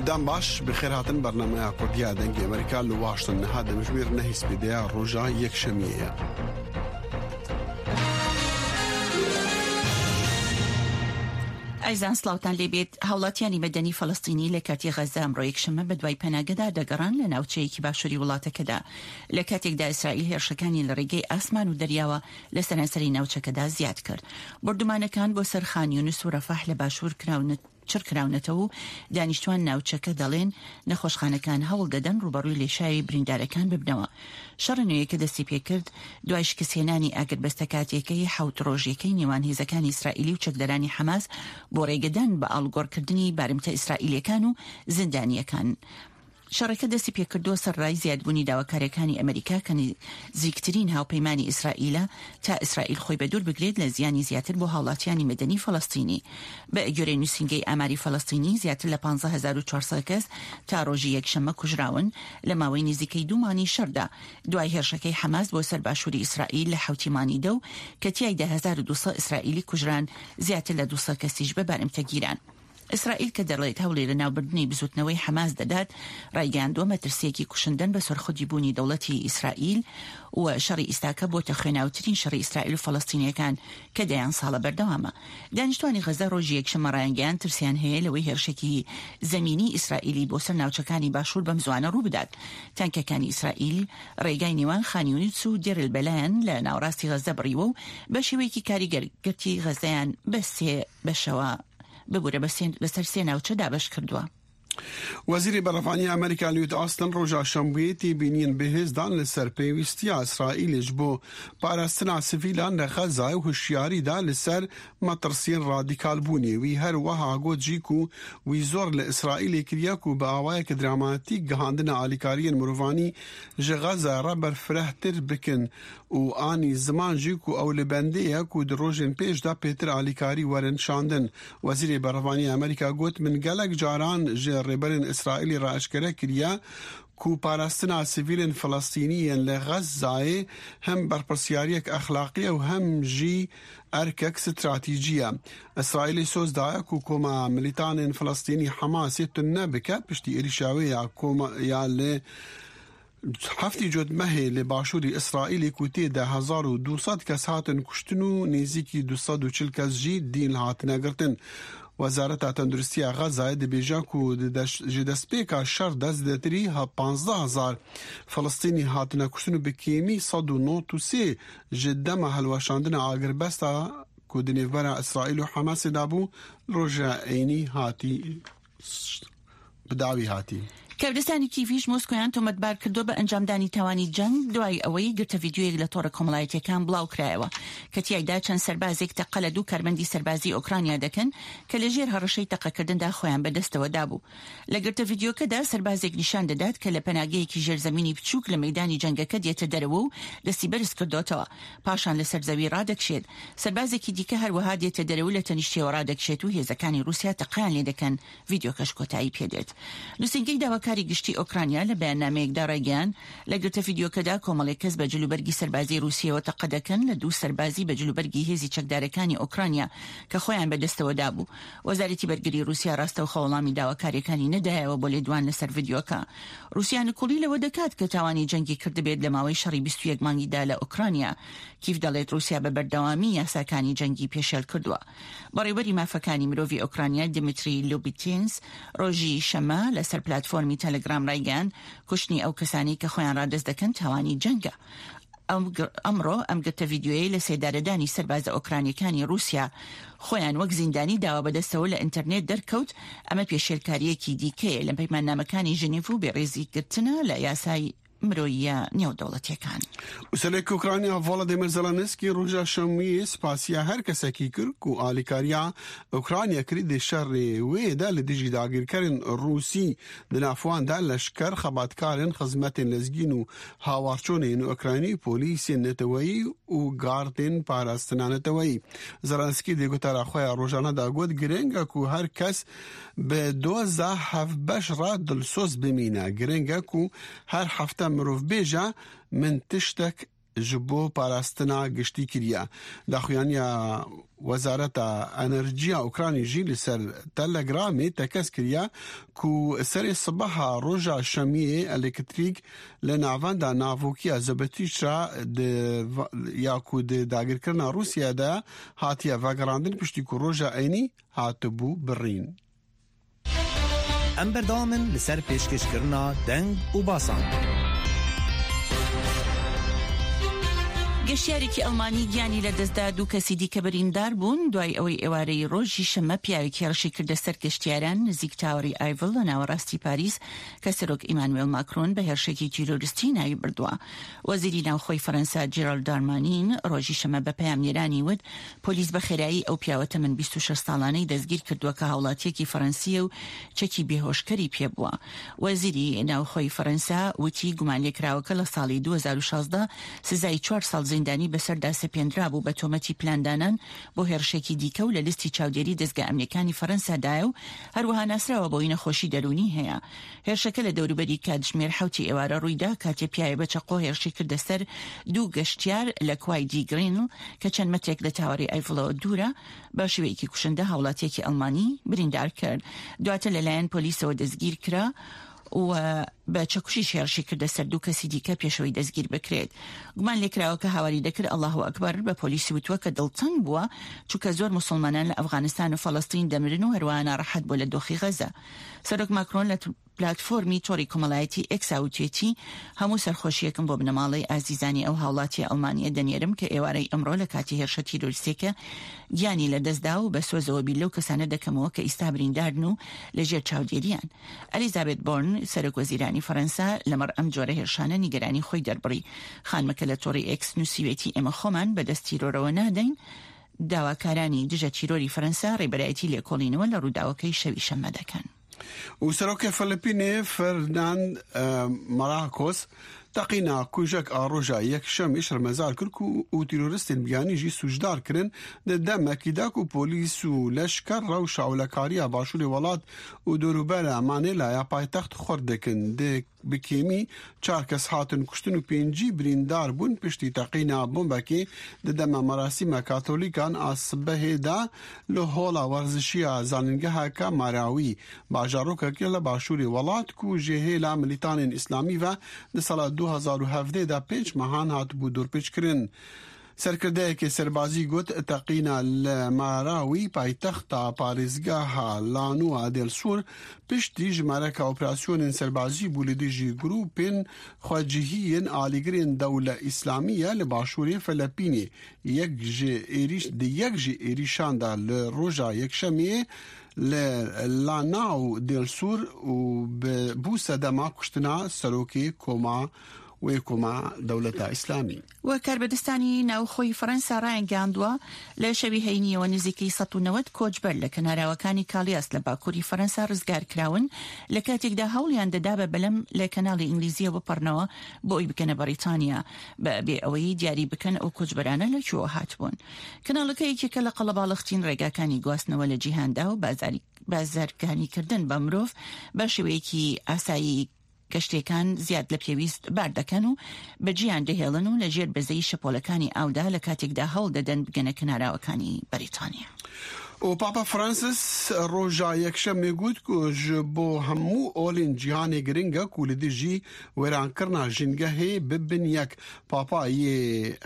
دام باش بخير هاتن برنامه كرديا دنگی امریکا لواشتن هذا مجبور نهيس بداية روجا يكشمية. ئایزان سلااوان لێبێت هاوڵاتیانی مەدەنی فەڵەستینی لە کاتی غەزە ئەمڕۆ یەکشەممە بە دوای پەناگەدا دەگەڕان لە ناوچەیەکی باشووری وڵاتەکەدا لە کاتێکدا ئیسرائیل هێرشەکانی لە ڕێگەی ئاسمان و دەریاوە لە سەرانسەری ناوچەکەدا زیاد کرد. بردومانەکان بۆ سەر خان یونس و ڕەفاح لە باشوور چرکراونەتەوە و دانیشتوان ناوچەکە دەڵێن نەخۆشخانەکان هەوڵ دەدەن ڕوبەڕووی لێشاوی بریندارەکان ببنەوە. شەڕ نوێیەکە دەستی پێکرد دوای شکستهێنانی ئاگربەستە کاتێکەی حوت ڕۆژیەکەی نێوان هێزەکانی ئیسرائیلی و چەکدەرانی حەماس بۆ ڕێگەدان بە ئاڵگۆڕکردنی بارمتە ئیسرائیلیەکان و زیندانیەکان. شەڕەکە دەستی پێکردووە سەرڕای زیادبوونی داواکاریەکانی ئەمریکا کە نزیکترین هاوپەیمانی ئیسرائیلە تا ئیسرائیل خۆی بەدوور بگرێت لە زیانی زیاتر بۆ هاوڵاتیانی مەدەنی فەڵەستینی. بە ئەگەرەی نووسینگەی ئاماری فەڵەستینی زیاتر لە 15400 کەس تا ڕۆژی یەکشەممە کوژراون لە ماوەی نزیکەی دوومانی شەردا دوای هێرشەکەی حەماس بۆ سەر باشووری ئیسرائیل لە حوتیمانی دە و کە تیایدا 1200 ئیسرائیلی کوژران زیاتر لە 200 کەسیش بە بارمتەگیران. ئیسرائیل کە دەڵێت هەوڵی لە ناوبردنی بزوتنەوەی حەماس دەدات ڕایگەاندووە مەترسیەکی کوشندن بە سەرخودی بوونی دەوڵەتی ئیسرائیل و شەڕی ئیستاکە بۆتە خوێناوترین شەڕی ئیسرائیل و فەڵەستینیەکان کە دەیان ساڵە بەردەوامە. دانیشتوانی غەزە ڕۆژی یەکشەممە ڕایگەیان ترسیان هەیە لەوەی هێرشێکی زەمینی ئیسرائیلی بۆ سەر ناوچەکانی باشوور بەم زوانە ڕوو بدات. تانکەکانی ئیسرائیل ڕێگای نێوان خان یونس و دێر البەلایەن لە ناوڕاستی غەزە بڕیوە و بە شێوەیەکی کاریگەرگرتی غەزەیان بە سێ بەشەوە ببوورە بەسەر سێ ناوچە دابش کردووە. وزیر بەڕەفانی ئەمریکا لیوت ئاستن ڕۆژا شەمبوویەتی بینین بەهێزدان لەسەر پێویستیە ئیسرائیلیش بۆ پاراستنا سڤیلان لە غەزای و هوشیاریدا لەسەر مەترسیین ڕادیکال بوونیێوی هەروەها گۆجیک و وی زۆر لە ئیسرائیلی کریەک و بە ئاوایەکە دراماتیک گەهاندنە ئالیکاریên مرۆڤانی ji غەزە ڕەبەر فرەحتر بکن و ئانی زمان ژیک و ئەو لە بەندەیەک و درۆژên پێشدا پێتر ئالیکاری وەرنشاندن. وەزیری بەڕەفانی ئەمریکا گوت من gelek caran ji rêberên İsraîlî raeşkere kiriye ku parastina sivîlên Filistîniyên li Xezayê hem berpirsiyariyek exlaqî û hem jî erkek stratîjî ye. İsraîlê soz daye ku koma milîtanên Filistînî Hamasê tune nebike piştî êrişa wê ya li heftî cotmehê li başûrî İsraîlê ku tê de 1200 kes hatin kuştin û nêzîkî 240 kes jî dîn hatine girtin. وزارتا تندرستیە غەزای دەبێژە ku ji destpêka şer dest detirî 15,000 Filistînî hatine kuştin û bi kêmî 193 ji dema helweşandina agirbesta ku di nêvbera İsraîl û Hamasê dabû roja ênî hatî bidawî hatî. کەوتستانی تیڤیش مۆسکۆیان تۆمەتبار کردو بە ئەنجامدانی تاوانی جەنگ دوای ئەوەی گرتە ڤیدیۆیەک لە تۆڕە کۆمەڵایەتیەکان بڵاو کرایەوە کە تیایدا چەند سەربازێک تەقە لە دوو کاربەندی سەربازی ئۆکرانیا دەکەن کە لە ژێر هەڕەشەی تەقەکردندا خۆیان بەدەستەوە دابوو. لە گرتە ڤیدیۆکەدا سەربازێک نیشان دەدات کە لە پەناگەیەکی ژێرزەمینی بچووک لە مەیدانی جەنگەکە دێتە دەرەوە و دەستی بەرز کردوتەوە پاشان لە سەرزەوی ڕادەکشێت. سەربازێکی دیکە هەروەها دێتە دەرەوە لە تەنیشتیەوە ڕادەکشێت و هێزەکانی رووسیا تەقەیان لێ دەکەن. ڤیدیۆکەش کۆتایی پێدێت. نووسینگەی داواکاری گشتی ئۆکرانیا لە بەیاننامەیەکدا ڕایگەیاند لە گرتە ڤیدیۆکەدا کۆمەڵێک کەس بە جلوبەرگی سەربازی رووسیەوە تەقە دەکەن لە دوو سەربازی بە جلوبەرگی هێزی چەکدارەکانی ئۆکرانیا کە خۆیان بەدەستەوە دابوو. وەزارەتی بەرگری رووسیا ڕاستەوخۆ وەڵامی داواکاریەکانی نەدایەوە بۆ لێدوان لەسەر ڤیدیۆکە. رووسیا نکوڵی لەوە دەکات کە تاوانی جەنگی کردبێت لە ماوەی شەڕی 21 مانگیدا لە ئۆکرانیا. کیف دەڵێت رووسیا بە بەردەوامی یاساکانی جەنگی پێشێل کردووە. بەڕێوەبەری مافەکانی مرۆڤی ئۆکرانیا دیمیتری لوبیتینس ڕۆژی شەمە لەسەر پلاتفۆرمی تەلەگرام ڕایگەیاند کوشتنی ئەو کەسانی کە خۆیان ڕادەست دەکەن تاوانی جەنگە. ئەمڕۆ ئەم گرتە ڤیدیۆیە لە سێدارەدانی سەربازە ئۆکرانیەکانی رووسیا خۆیان وەک زیندانی داوا بەدەستەوە لە ئینتەرنێت دەرکەوت. ئەمە پێشێلکاریەکی دیکەیە لە پەیماننامەکانی ژنێڤ و بێڕێزیگرتنە لە یاسای مرۆیە نێودەوڵەتیەکان. وسەرێکی ئوکرانیا ڤڵادیمیر زەلەنسکی ڕۆژە شەمووی سپاسیە هەر کەسێکی کرد و ئالیکاریە ئوکرانیا کردی شەڕێ وێدا لە دژی داگیرکەرن رووسی دنافواندا لەشکەر خەباتکارن خزمەتێن لەزگین و هاوارچۆنێن ئوکرانی پۆلیسێن نەتەوەیی و گاردێن پاراستنانەتەوەیی. زەلەنسکی دێگوتارە خۆیان ڕۆژانەدا گوت گرنگە و هەر کەس بە دۆزە هەفبەش ڕا دڵسۆز بمینە گرنگە و هەر هەفتە مرۆڤ بێژە من تشتێک جبو پاراستنا گشتی کریه داخویانیا وزارت انرژی اوکراینی جی لسر تلگرامی تکس کریه کو سر صبح روزا شمیه الکتریک لناوان دا ناووکی زبطیشا یا کو داگر کرنا روسیا دا هاتیا وگراندن پشتی کو روزا اینی هاتبو برین ام بردامن لسر پیشکش کرنا دنگ و باسان گەشتیارێکی ئەڵمانی گیانی لە دەستدا دوو کەسی دیکە بریندار بوون دوای ئەوەی ئێوارەی ڕۆژی شەمە پیاوێکی هێرشی کردە سەر گەشتیاران نزیک تاوەری ئایڤڵ لە ناوەڕاستی پاریس کە سەرۆک ئیمانوێل ماکرۆن بە هێرشێکی تیرۆریستی ناوی بردووە. وەزیری ناوخۆی فەرەنسا جێرالد دارمانین ڕۆژی شەمە بە پەیامنێرانی وت پۆلیس بە خێرایی ئەو پیاوەتە من 26 ساڵانەی دەستگیر کردووە کە هاوڵاتیەکی فەرەنسیە و چەکی بێهۆشکەری پێبووە. وەزیری ناوخۆی فەرەنسا وتی گومان لێکراوەکە لە ساڵی 2016 سزای 4 ساڵ زیندانی بەسەردا سەپێنرا بوو بە تۆمەتی پلاندانان بۆ هێرشێکی دیکە و لە لیستی چاودێری دەستگا ئەمریکانی فەرەنسادایە و هەروەها ناسراوە بۆی نەخۆشی دەرونی هەیە. هێرشەکە لە دەوروبەری کاتژمێر 7 ئێوارە ڕوویدا کاتێ پیاوێ بە چەقۆ هێرشی کردە سەر دوو گەشتیار لە کوای دیگرین کە چەند مەترێک لە تاوەری ئایڤڵەوە دوورە بە شێوەیەکی کوشندە هاوڵاتیەکی ئەڵمانی بریندار کرد. دواتر لەلایەن پۆلیسەوە دەستگیر کرا و بە چەکوشی هێرشی کردە سەر دوو کەسی دیکە پێشەوەی دەستگیر بکرێت. گومان لێکراوە کە هاواری دەکرد ئەڵڵاهو ئەکبەر بە پۆلیسی وتووە کە دڵتەنگ بووە چونکە زۆر موسڵمانان لە ئەفغانستان و فەڵەستین دەمرن و هەروەها ناڕەحەت بووە لە دۆخی غەزە. سەرۆک ماکرۆن لە پلاتفۆرمی تۆڕی کۆمەڵایەتی ئێکساوتێتی هەموو سەرخۆشیەکم بۆ بنەماڵی ئازیزانی ئەو هاوڵاتی ئەڵمانیە دەنێرم کە ئێوارەی ئەمڕۆ لە کاتی هێرشە تیرۆریستێکە گیانی لە دەستدا و بە سۆزەوە بیر لەو کەسانە دەکەمەوە کە ئیستا بریندارن و لەژێر چاودێریان. ئەلیزابێت بۆرن سەرۆک وەزیرانی فەرەنسا لەمەڕ ئەم جۆرە هێرشانە نیگەرانی خۆی دەربڕی. خانمەکە لە تۆڕی ئێکس نووسیوێتی ئێمە خۆمان بەدەست تیرۆرەوە نادەین داواکارانی دژە تیرۆری فەرەنسا ڕێبەرایەتی لێکۆڵینەوە لە ڕووداوەکەی شەوی شەمە دەکەن. وسەرۆکە فەلیپینێ فەرناند ماراکۆس تقینا کوژک ئاڕۆژە یەکشەممی شەرمەزار کرد و تیرۆریستên بیانî سوژدار kirin di demekî da ku polîs û leşker rew şawlekariya başûrê welat û dûrûbera Manêlaya paytext xwar dikin. Bi kêmî 4 kes hatin kuştin û 5 birîndar bûn piştî teqîna bombekê di dema merasîma katolîkan a sibehê de li hola werzişiya zanîngeheka Marawî bajarokekê li başûrê welat ku ji hêla milîtanên îslamî ve di sala 2017 da 5 mehan hatibû dûrpêçkirin. سەرکردەیەکی سەربازی گوت تەقینا لە ماراوی پایتەختا پارێزگاها لانووە دێلسوور پشتی ژمارەکە ئۆپراسیۆنên سەربازی بوو لە دژی گروپên خواجیهiyên ئالیگرên دەولە ئیسلامیە لە باشووری فەلەپینê یەک ji êrîşanda li roja yekşemiyê li Lanao Dêlsûr û bû sedema kuştina serokê koma وێکۆما دەوڵەتە ئیسلامی. وە کاربەدەستانی ناوخۆی فەرەنسا ڕایانگەاندووە لە شەوی هەینیەوە نزیکەی 190 کۆچبەر لە کەناراوەکانی کاڵیاس لە باکووری فەرەنسا ڕزگار کراون لە کاتێکدا هەوڵیان دەدا بە بەلەم لە کەناڵی ئینگلیزیە بپەڕنەوە بۆ ئەوی بکەنە بەریتانیا بە بێ ئەوەی دیاری بکەن ئەو کۆچبەرانە لەکوێوە هاتبوون. کەناڵەکە یەکێکە لە قەڵەباڵەختین ڕێگاکانی گواستنەوە لە جیهاندا و بازارگانیکردن بە مرۆڤ بە شێوەیەکی ئاسایی کەشتێکان زیاد لە پێویست بار دەکەن و بەجیان دەهێڵن و لە ژێر بەزەی شەپۆلەکانی ئاودا لە کاتێکدا هەوڵ دەدەن بگەنە کناراوەکانی بەریتانیا. و پاپا فرانسیس ڕۆژا یەکشەمێ گوت ji bo hemû olên cîhanê giring e ku li dijî wêrankirina jîngehê bibin yek. Papayê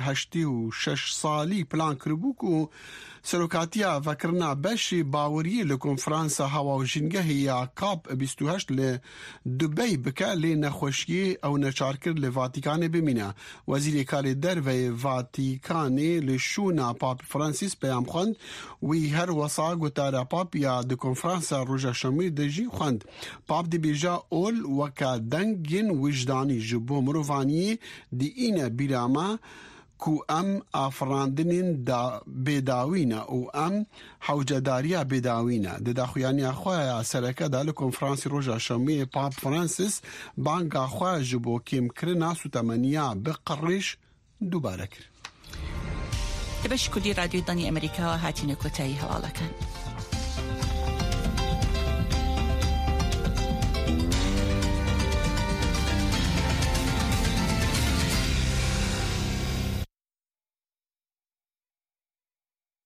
86 salî plan kiribû ku serokatiya vekirina beşê baweriyê li konferansa hewa û jîngehê ya COP28 li Dubey bike lê nexweşiyê ew neçarkir li Vatikanê bimîne. Wezîrê karê derveyê Vatikanê li şûna Papê Francis peyam xwend wî her wesa gotara papiya di konferansa roja şemê de jî xwend. Pap dibêje ol weke dengên wijdanî ji bo mirovaniyê dîîne bîra me ku em afirandinên bêdawî ne û em hewcedariya bêdawî ne. Di daxuyaniya xwe ya sereke de li konferansê roja şemê Pap Francis banga xwe ji bo kêmkirina sûtemeniya bi qirêj dubare kir. بەش کوردی رادیۆی دانی ئەمریکاوە هاتینە کۆتایی هەواڵەکان.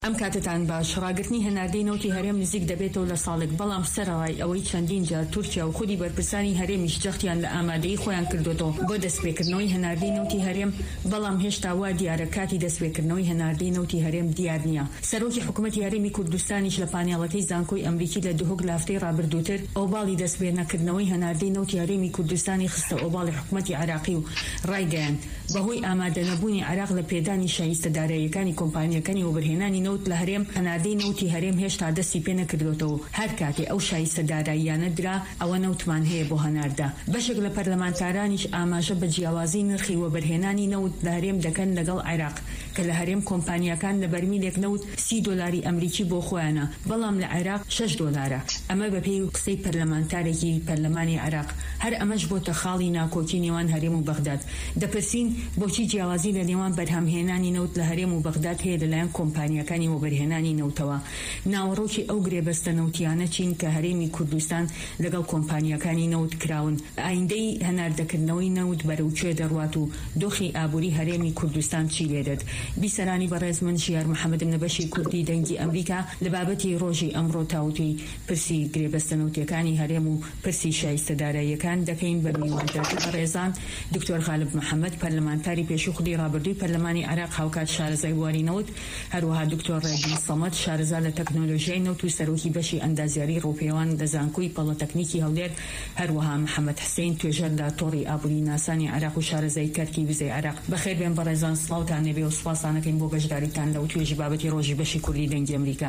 ئەم کاتتان باش ڕاگررتنی هەناردەی نەوتی هەرێم نزیک دەبێتەوە لە ساڵێک بەڵام سەرەوەی ئەوەی چەندین جار تورکیا و خودی بەرپرسانی هەرێمیش جەختیان لە ئامادەی خۆیان کردوتەوە بۆ دەستپێکردنەوەی هەناردەی نەوتی هەرێم بەڵام هێشتا وا دیارە کاتی دەستپێکردنەوەی هەناردەی نەوتی هەرێم دیار نییە. سەرۆکی حکوومەتی هەرێمی کوردستانیش لە پانیاڵەکەی زانکۆی ئەمریکی لە دهۆک لە هەفتەی ڕابردووتر ئەوباڵی دەستپێنەکردنەوەی هەناردەی نەوتی هەرێمی کوردستانی خستە ئەوباڵی حکوومەتی عراقی و ڕایگەیاند بەهۆی ئامادە نەبوونی عراق لە پێدانی شایستەداراییەکانی کۆمپانیەکانی وەبەرهێنانی نەوت لە هەرێم هەناردەی نەوتی هەرێم هێشتا دەستی پێ نەکردوێتەوە. هەر کاتێ ئەو شایستەداراییانە درا ئەوە نەوتمان هەیە بۆ هەناردە. بەشێک لە پەرلەمانتارانیش ئاماژە بە جیاوازی نرخی وەبەرهێنانی نەوت لە هەرێم دەکەن لەگەڵ عێراق کە لە هەرێم کۆمپانیەکان لە بەرمیلێک نەوت $30 ئەمریکی بۆ خۆیانە بەڵام لە عێراق $6. ئەمە بەپێی قسەی پەرلەمانتارێکی پەرلەمانی عێراق. هەر ئەمەش بۆتە خاڵی ناکۆکی نێوان هەرێم و بەغداد. دەپرسین بۆچی جیاوازی لە نێوان بەرهەمهێنانی نەوت لە هەرێم و بەغداد هەیە لەلایەن کۆمپانیەکانی وەبەرهێنانی نەوتەوە. ناوەڕۆکی ئەو گرێبەستە نەوتیانە چین کە هەرێمی کوردستان لەگەڵ کۆمپانیەکانی نەوت کراون. ئایندەی هەناردەکردنەوەی نەوت بەرەوچێ دەڕوات و دۆخی ئابووری هەرێمی کوردستان چی لێدەت. بیسەرانی بەڕێز من ژیار محەممەدم لە بەشی کوردی دەنگی ئەمریکا لە بابەتی ڕۆژی ئەمڕۆ تاوتی پرسی گرێبەستە نەوتیەکانی هەرێم و پرسی شایستەداراییەکان دەکەین بە میوانداری بەڕێزان دکتۆر غالب محەممەد پەرلەمانتاری پێشوخلی ڕابردووی پەرلەمانی عێراق هاوکات شارەزای بواری نەوت، هەروەها دکتۆر ڕێگی سەمەد شارەزا لە تەکنۆلۆژیای نەوت و سەرۆکی بەشی ئەندازیاری ڕۆپێوان لە زانکۆی پەڵەتەکنیکی هەولێر، هەروەها محەممەد حسین توێژەر لە تۆڕی ئابووری ناسانی عێراق و شارەزای کەرکی وزەی عێراق. بەخێر بێن بەڕێزان، سڵاوتان نەبێ و سوپاسانەکەین بۆ گەشتداریتان لەو توێژی بابەتی ڕۆژی بەشی کوردی دەنگی ئەمریکا.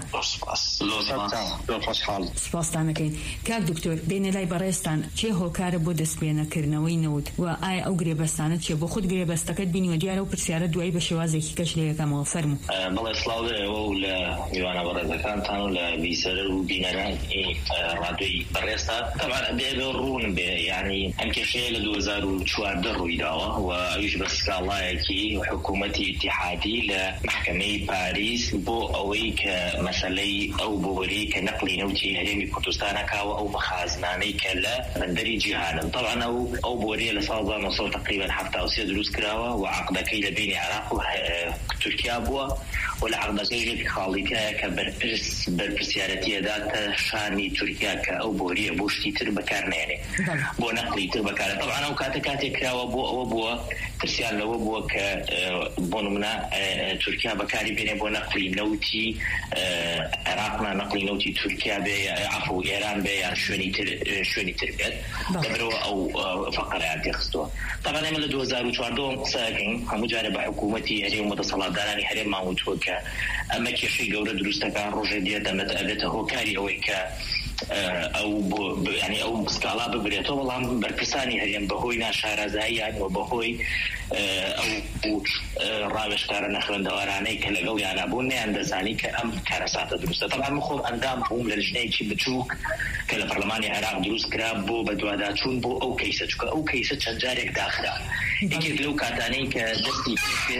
سوپاسانەکەین. کاک دکتۆر بێنە لای بەڕێزتان، چێ هۆکارە بۆ دەستپێنەکردنەوەی نەوت و ئایا ئەو گرێبەستانە چێ بۆ خود گرێبەستەکەت بینیوە دیارە و پرسیارە دوایی بە شێوازێکی کەش لە یەکەمەوە فەرموو. بەڵێ سڵاوەوە و لە میوانە بەڕێزەکانتان و لە بیسەرەر و بینەرانی ڕادیۆی بەڕێزتا طبعا بێ ڕوون بێ، یعنی ئەم کێشەیە لە 2014 ڕووی داوە و ئەویش بە سکاڵایەکی حکوومەتی ئیتیحادی لە محکەمەی پاریس بۆ ئەوەی کە مەسەلەی ئەو بۆوەری کە نەقلی نەوتی هەرێمی کوردستانە کاوە ئەو مەخازنانەی کە لە بەندەری جیهانن. طبعا ئەو بۆوەریە لە ساڵ 1970 تقریبا 73 دروست کراوە و عقدەکەی لە بینی عێراق و تورکیا بووە و لە عقدەکەی خاڵیکایە کە بەرپرسیارەتیەداتە شانی تورکیا کە ئەو بۆوەریە بۆ شتی تر بەکارنێنێ بۆ نەقلی تر بەکارە. طبعا ئەو کاتێک کراوە بۆ ئەوە بووە ترسیان لەوە بووە کە بۆ نمونە تورکیا بەکاری بێنێ بۆ نەقلی نەوتی عێراقنا نەقلی نەوتی تورکیا بێ عەفو ئێران بێ یان شوێنی تر بێت لەبەرەوە ئەو فەقەرەیان تێخستووە. طبعا ئێمە لە 2014 قسەکەین هەموو جارە بە حکوومەتی هەرێم و دەسەڵاتدارانی هەرێم ماوەتووە کە ئەمە کێشەی گەورە دروستەکان ڕۆژێ دێت ئەبێتە هۆکاری ئەوەی کە ئەو ینی ئەو سکاڵا ببرێتەوە، بەڵام بەرپرسانی هەرێم بەهۆی ناشارەزاییان و بەهۆی ئەو ڕاوێژکارە نەخوێندەوارانەی کە لەگەڵ یانە بوون نیان دەزانی کە ئەم کارەساتە دروستە. طبعا من خۆم ئەندام بووم لە لژنەیەکی بچووک کە لە پەرلەمانی عێراق دروست کرا بۆ بەدواداچوون بۆ ئەو کەیسە، چونکە ئەو کەیسە چەند جارێک داخرا. یەکێک لەو کاتانەی کە دەستی پێ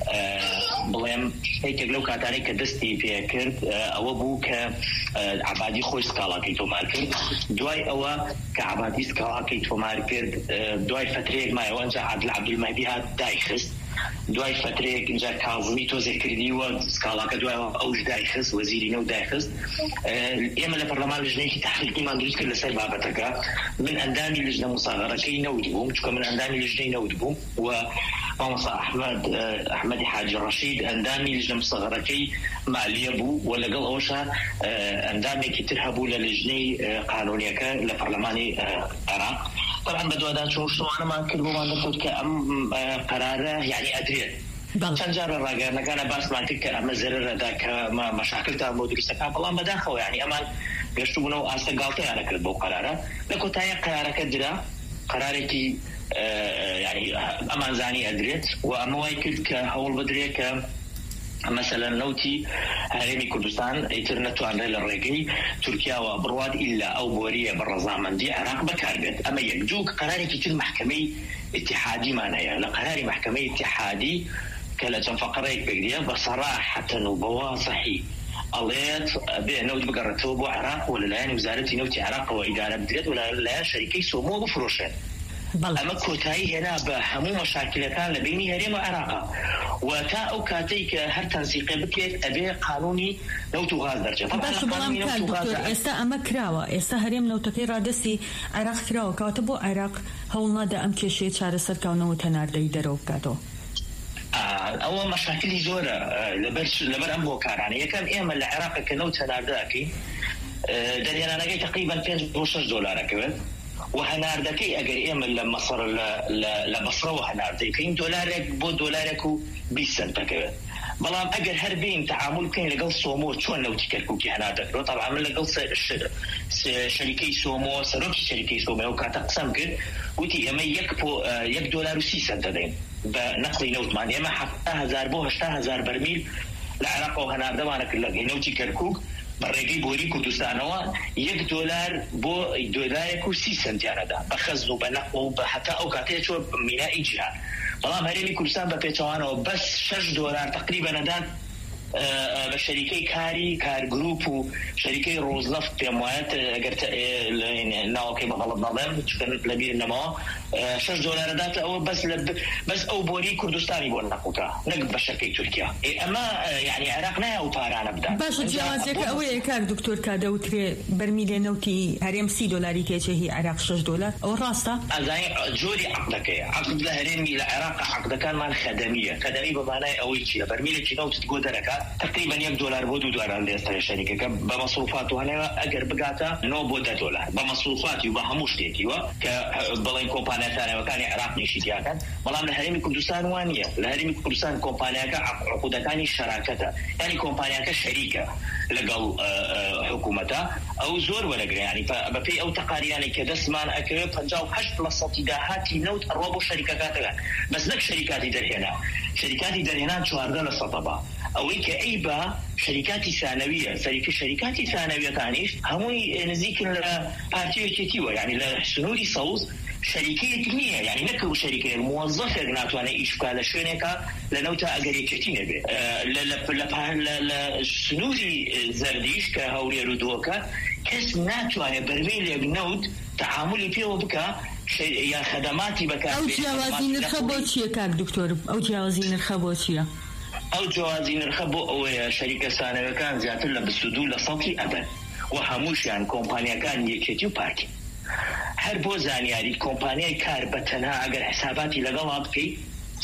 بڵێم یەکێک لەو کاتانەی کە دەستی پێ کرد ئەوە بوو کە عەبادی خۆی سکاڵاکەی تۆمار کرد. دوای ئەوە کە عەبادی سکاڵاکەی تۆمار کرد دوای فترەیەک مایەوە ئەنجا عەدل عەبدولمەهدی هات دایخست. دوای فترەیەک اینجا کاظمی تۆزێ کردیوە سکاڵاکە دوای ئەوش دایخست، وەزیری نەو دایخست. ئێمە لە پەرلەمان لژنەیەکی تحقیقیمان دروست کرد لەسەر بابەتەکە. من ئەندامی لژنە موساغەرەکەی نەوت بووم، چونکە من ئەندامی لژنەی نەوت بووم و مامۆستا ئەحمەدی حاجی ڕەشید ئەندامی لژنە موساغەرەکەی مالیە بوو و لەگەڵ ئەوەشە ئەندامێکی تر هەبوو لە لژنەی قانونیەکە لە پەرلەمانی عێراق. طبعا بەدووادا چۆن شتوانەمان کرد بۆمان دەکەوت کە ئەم قەرارە یعنی ئەدرێت. چەند جارە ڕاگەیاندەکانە باسمان کرد کە ئەمە زەرەرەدا کە مەشاکلتان بۆ دروستەکان، بەڵام بەداخەوە یعنی ئەمان گەشتبوونەوە ئاستە گاڵتەیانە کرد بۆ قەرارە. لە کۆتاییە قەرارەکە درا، قەرارێکی یعنی ئەمان زانی ئەدرێت و ئەمە وای کرد کە هەوڵ بدرێت کە مثلا نەوتی هەرێمی کوردستان ئیتر نەتوانرێت لە ڕێگەی تورکیاوە بڕوات ئیلا ئەو بۆریە بە ڕەزامەندی عێراق بەکار بێت. ئەمە یەک. دوو قەرارێکی تر محکەمەی ئیتیحادیمان هەیە. لە قەراری محکەمەی ئیتیحادی کە لە چەند فەقەرەیەک بگرێ بەسەراحەتەن و بەواسەحی ئەڵێت بێ نەوت بگەڕێتەوە بۆ عێراق و لەلایەن وزارەتی نەوتی عێراقەوە ئیدارە بدرێت و لەلایەن شەریکەی سۆمۆ بفرۆشێت. ئەمە کۆتایی هێنا بە هەموو مەشاکلەکان لە بینی هەرێم و عێراقا وتا أو كاتيك هر تنسيق بكيت أبي قانوني نوت وغاز درجة. طبعا بلام كان دكتور استا أما كراوة استا هريم لو تكير رادسي عراق كراوة كاتبو عراق هولنا دا أم كيشي چار سر كونو تناردي درو كاتو أول مشاكل زورة لبر أم بوكاراني يكم إيما العراق كنو تنارداكي درينا نجي تقريبا $5 كبير وهناردكي أجر إيما لمصر لبصرة وهناردكي $1 بو $1 و20 سنت كبير. بلام أجر هربين تعامل كين لقل صومو شون لو تكركوكي هناردك لو طبعا من لقل شركة صومو سروكي شركة صومو وكاتقسم كده وتي إما يكبو $1.06 دين بنقل نوت معني إما حتى 1000 بو 8000 برميل العراق وهنارده وانا كله نوتي كركوك برقي بوري كردستانوا $1 بو $1.06 يعني ده بخزنوا بنقلوا حتى أوقاتي شو ميناء جهة والله هريمي كردستان ببيتوانا وبس $6 تقريبا ده بشركة كار جروب وشركة روزنفت بمواد قرت ناو كي بغلط نظام تكن لبير النما $6 دات أو بس أو بوري كردستاني بونقوكا نقب بشركة تركيا أما يعني عراقنا أو طارنا بدأ باش جوازك أوي كار دكتور كادوتري برميل نوتي هريم $6 كيشي عراق $6 أو راستا أزاي جوري عقد لهريمي العراق عقد كان مان خدمية بمعنى أوي شيء برميل كي نوت تقول دركات تقريبا $1 بو $2 ليستر الشركة بمصروفات وهنا أجر بقاتا نو بو $1 بمصروفات وبهموش تيجوا كبلين كومبانيا ثانية وكان عراق نشيتيا كان والله من الهريمي كردستان وانية الهريمي كردستان كومبانيا كعقود كاني شراكتها يعني كومبانيا كشركة لقل حكومتها أو زور ولا يعني فبفي أو تقارير يعني كدسمان أكرم فنجاو 8 داهاتي نوت الربو شركاتها بس لك شركاتي درهنا شركاتي درهنا $4 للسطبة أو كأيبا شركاتي ثانوية شركاتي ثانوية تانيش هموي نزيك البارتيوتيتيوة يعني لسنوري صوص شركة مية يعني نكو شركة الموظفة ناتوانا إيشكالا شونيكا لنوتا أجري كتينة به لسنوري زرديش كهوري رودوكا كس ناتوانا برميل يبنوت تعاملي فيه وبكا يا خدماتي بكا أو جوازين الخبوتشية كاك دكتور أو جوازين الخبوتشية أو جوازين الخبو أو شركة ثانوية كان زيادة بالسدول لصوتي أبدا وهموش يعني كومبانيا كان يكتيو باركي هر بو زانياري كومبانيا كار بتنها أجر حساباتي لقلاب كي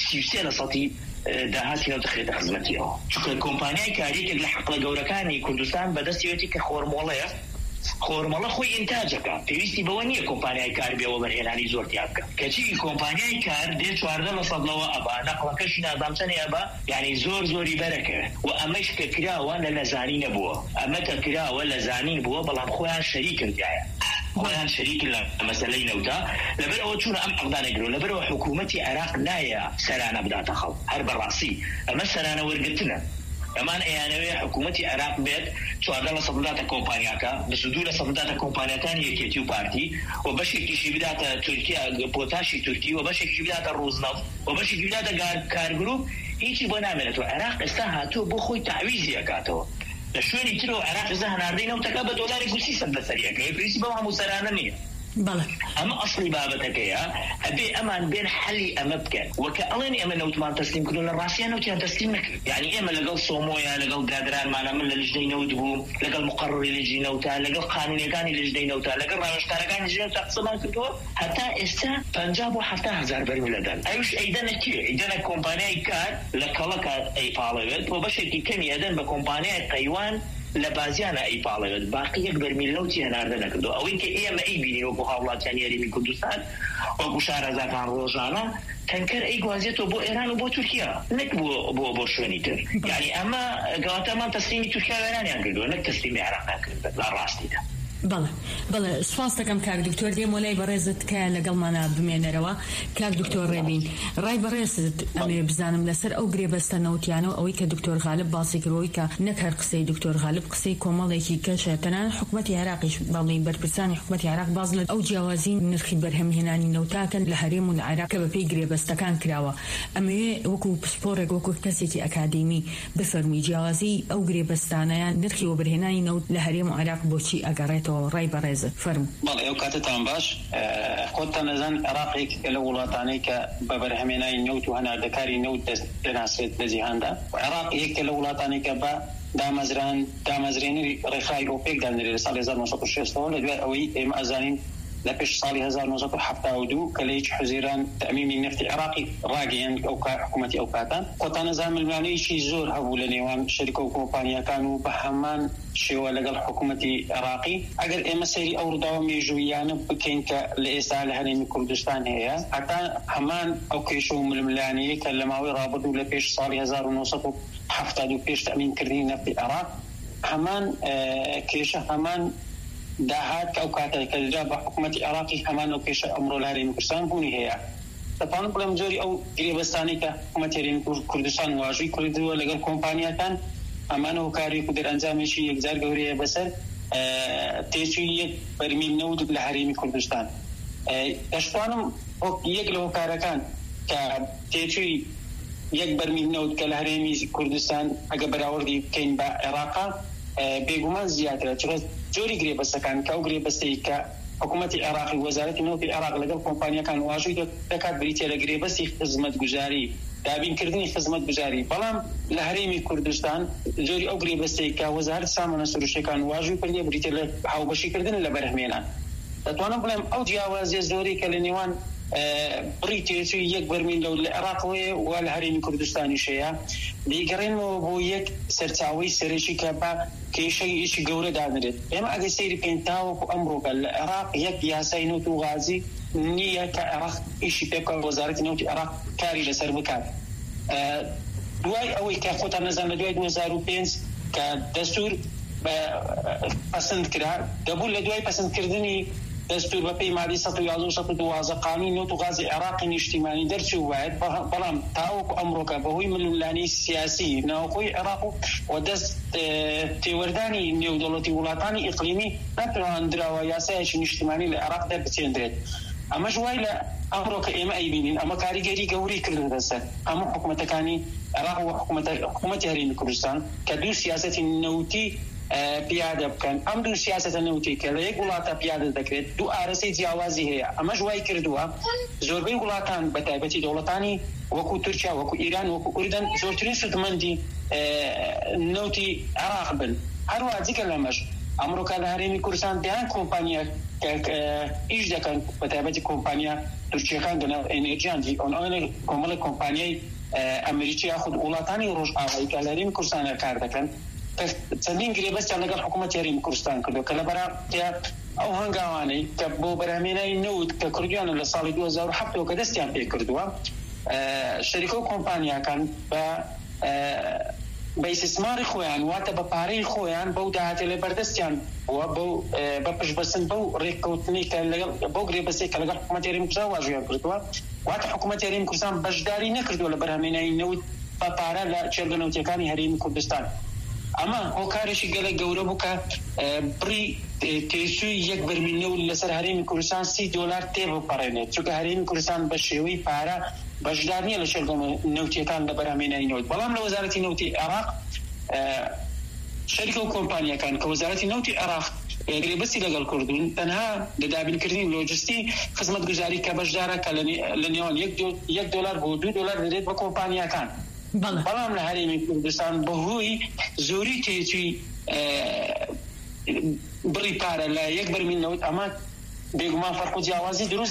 33 لصوتي داهاتي لو دخلت خدمتي شكرا كومبانيا كاري تقل حق لقوركاني كردستان بدستيوتي كخورمولية خورمالا خوی انتاجك پیوستی بوانی کمپانیای کار به وبرهنانی زورتی ابکا کچی کمپانیای کار دی 14 لصدلوا ابا نقلکش نظامتنی ابا يعني زوري بركه وامش ككرا وانا لزانين ابوه اما تكرا ولا زانين ابوه بلا خويا شريك ديايا خويا شريك مثلا نوتا لبر او شنو ام اقدان يقولوا لبر حكومتي عراق نايا سرانا بدا تخل هرب راسي اما سرانا ورقتنا كمان يعني حكومتي عراق بيت شو هذا صدات كومبانياكا بسدول صدات كومبانيا ثانيه كيتيو بارتي وبشي كيشي بدات تركيا بوتاشي تركي وبشي كيشي بدات الروزناف وبشي كيشي بدات كار جروب هيك بنعمله عراق استهاتو بخوي تعويزي كاتو لشوني ترو عراق زهنا ردينا وتكاب $1 قسيسا بسريع كيف بقى مسرانميه بلى أما أصلي بابتك يا أبي أمان بين حلي أمبك وكألني أما لو تمان تسليم كلنا الراسية نو تيان تسليمك يعني إما لقل صومويا لقل قادران معنا من اللجنين ودبوم لقل مقرر اللجنين وتا لقل قانوني كان اللجنين وتا لقل رامشتارا كان اللجنين وتا قصبان كتوا حتى إستا فنجابوا حتى 1000 برميل دان أيوش أيضا كتير أيضا كومبانيا كار لكلك أي فالويت وبشكي كمي أيضا بكومبانيا تايوان لبازيانا أي فعله باقي يقدر ميلوتي هناردنا كدو أو إنك إيما أي بيني وكو حاولات يعني يريمي كردستان وكو شارزات عن روزانا تنكر أي قوازيته بو إيران وبو تركيا نك بو شوانيتر يعني أما قواتا ما تسليمي تركيا وإيران ينكردو نك تسليمي عراق ينكردو لا راستي ده بله سپاسەکەم کاک دکتۆر دێم وەلای بەڕێزت کە لەگەڵمانە بمێنەرەوە کاک دکتۆر ڕێبین ڕای بەڕێزت ئەمێ بزانم لەسەر ئەو گرێبەستە نەوتیانە ئەوەی کە دکتۆر غالب باسی کردەوەی کە نەک هەر قسەی دکتۆر غالب قسەی کۆمەڵێکی کەشە تەنانەت حکوومەتی عێراقیش بەڵێن بەرپرسانی حکوومەتی عێراق باز لە ئەو جیاوازی نرخی بەرهەمهێنانی نەوتاکەن لە هەرێم و لە عێراق کە بەپێی گرێبەستەکان کراوە ئەمەوێ وەکو پسپۆڕێک وەکو کەسێکی ئەکادیمی بفەرمی جیاوازی ئەو گرێبەستانەیان نرخی وەبەرهێنانی نەوت لە هەرێم و عێراق بۆچی ئەگەڕێت تو ڕای بەڕێز فەرموو. بەڵێ ئەو کاتتان باش خۆتان نەزان عێراقێک لە وڵاتانەی کە بە بەرهەمێنانی نەوت و هەناردەکاری نەوت دەناسرێت لە جیهاندا. عێراق یەکێک لە وڵاتانەی کە بە دامەزرێنی ڕێخای ئۆپێک دانرێت لە ساڵی 1960 لە دوای ئەوەی ئێمە ئەزانین لە پێش ساڵی 1972 کە لە هیچ حوزێران تەمینی نفتی عێراقی ڕاگەیەن ئەو حکوومەتی ئەو کاتان خۆتان نەزان ملمانەیەکی زۆر هەبوو لە نێوان شەریکە و کۆمپانیەکان و بە هەمان شێوە لەگەڵ حکوومەتی عێراقی. ئەگەر ئێمە سەیری ئەو ڕووداوە مێژوویانە بکەین کە لە ئێستا لە هەرێمی کوردستان هەیە هەتا هەمان ئەو کێشە و ململانەیە کە لە ماوەی ڕابردوو لە پێش ساڵی 1970 پێش تەمینکردنی نفتی عێراق هەمان کێشە هەمان داهات ئەو کاتێک کە لەجا بە حکوومەتی عێراقی هەمان ئەو کێشە ئەمڕۆ لە هەرێمی کوردستان بوونی هەیە. دەتوانم بڵێم جۆری ئەو گرێبەستانی کە حکوومەتی هەرێمی کوردستان واژووی کردووە لەگەڵ کۆمپانیەکان ئەمانە هۆکاری و دەرئەنجامێکی یەکجار گەورەیە بەسەر تێچووی یەک بەرمیل نەوت لە هەرێمی کوردستان. دەشتوانم یەک لە هۆکارەکان کە تێچووی یەک بەرمیل نەوت کە لە هەرێمی کوردستان ئەگە بەراوردی بکەین بە عێراقا بێگومان زیاترە چونکە جۆری گرێبەستەکان کە ئەو گرێبەستەی کە حکوومەتی عێراقی وەزارەتی نەوتی عێراق لەگەڵ کۆمپانیەکان واژووی دەکات بریتە لە گرێبەستی خزمەتگوزاری دابینکردنی خزمەتگوزاری بەڵام لە هەرێمی کوردستان جۆری ئەو گرێبەستەی کە وەزارەتی سامانە سروشتەکان واژووی کردێ بریتە لە هاوبەشیکردن لە بەرهەمێنان. دەتوانم بڵێم ئەو جیاوازیە زۆری کە لە نێوان بڕی تێچووی یەک بەرمیل نەوت لە عێراقەوەیە و لە هەرێمی کوردستانیشەیە دەیگەڕێنەوە بۆ یەک سەرچاوەی سەرەکی کە بە کێشەیەکی گەورە دانرێت. ئێمە ئەگەر سەیری بکەین تاوەکو ئەمڕۆکە لە عێراق یەک یاسای نەوت و غازی نییە کە عێراق ئیشی پێ بکات وەزارەتی نەوتی عێراق کاری لەسەر بکات. دوای ئەوەی کە خۆتان نەزان لە دوای 2005 کە دەستور پەسەند کرا دەبوو لە دوای پەسەندکردنی دەستور بەپێی مادەی 111 قانون نەوت و غازی عێراقی نیشتیمانی دەرچوو وایەت بەڵام تاوەکو ئەمڕۆکە بەهۆی ململانەی سیاسی ناوخۆی عێراق و دەست تێوەردانی نێودەوڵەتی وڵاتانی ئیقلیمی نەتوانراوە یاسایەکی نیشتیمانی لە عێراق دەربچێندرێت. ئەمەش وای لە ئەمڕۆکە ئێمە ئەیبینین ئەمە کاریگەری گەوری کردن دەسەر هەموو حکوومەتەکانی عێراق و حکوومەتی هەرێمی کوردستان کە دوو سیاسەتی نەوتی پیادە بکەن. ئەم دوو سیاسەتە نەوتی کە لە یەک وڵاتە پیادە دەکرێت دوو ئارەسەی جیاوازی هەیە. ئەمەش وای کردووە زۆربەی وڵاتان بە تایبەتی دەوڵەتانی وەکو تورکیا وەکو ئیران وەکو ئوردن زۆرترین سودمەندی نەوتی عێراق بن. هەروە جگە لەمەش ئەمڕۆکە لە هەرێمی کوردستان دەیان کۆمپانیا ئیش دەکەن بە تایبەتی کۆمپانیا تورکیەکان گەناو ئێنێرجیان کۆمەڵی کۆمپانیای ئەمریکی یاخود وڵاتانی ڕۆژئاوایی کە لە هەرێمی کوردستانە کار دەکەن چەندین گرێبەستیان لەگەڵ حکوومەتی هەرێمی کوردستان کردو کە لەبەرامدا ئەو هەنگاوانەی کە بۆ بەرهەمێنانی نەوت کە کردویانە لە ساڵی 2007 کە دەستیان پێ کردووە شەریکە و کۆمپانیاکان بە ئیسtisماری خۆیان واتە بە پارەی خۆیان بەو داهاتێ لە بەردەستیان بووە بە پشتبەستن بەو ڕێککەوتنی کە بەو گرێبەستەی کە لەگەڵ حکوومەتی هەرێمی کوردستان واژویان کردووە واتە حکوومەتی هەرێمی کوردستان بەشداری نەکردووە لە بەرهەمێنانی نەوت بە پارە لە چێژگە نەوتیەکانی هەرێمی کوردستان. ئەمە هۆکارێکی گەلە گەورە بوو کە بڕی تێچووی یەک بەرمیل نەوت لەسەر هەرێمی کوردستان $30 تێبپەڕێنێت چونکە هەرێمی کوردستان بە شێوەی پارە بەشدار نییە لە چێژگە نەوتیەکان لە بەرهەمێنانی نەوت. بەڵام لە وەزارەتی نەوتی عێراق شەریکە و کۆمپانیەکان کە وەزارەتی نەوتی عێراق گرێبەستی لەگەڵ کردوون تەنها لە دابینکردنی لۆجستی خزمەتگوزاری کە بەشدارە کە لە نێوان $1 بۆ $2 دەدرێت بە کۆمپانیەکان. بەڵام لە هەرێمی کوردستان بەهۆی زۆری تێچووی بڕی پارە لە یەک بەرمیل نەوت ئەمە بێگومان فەرق و جیاوازی دروست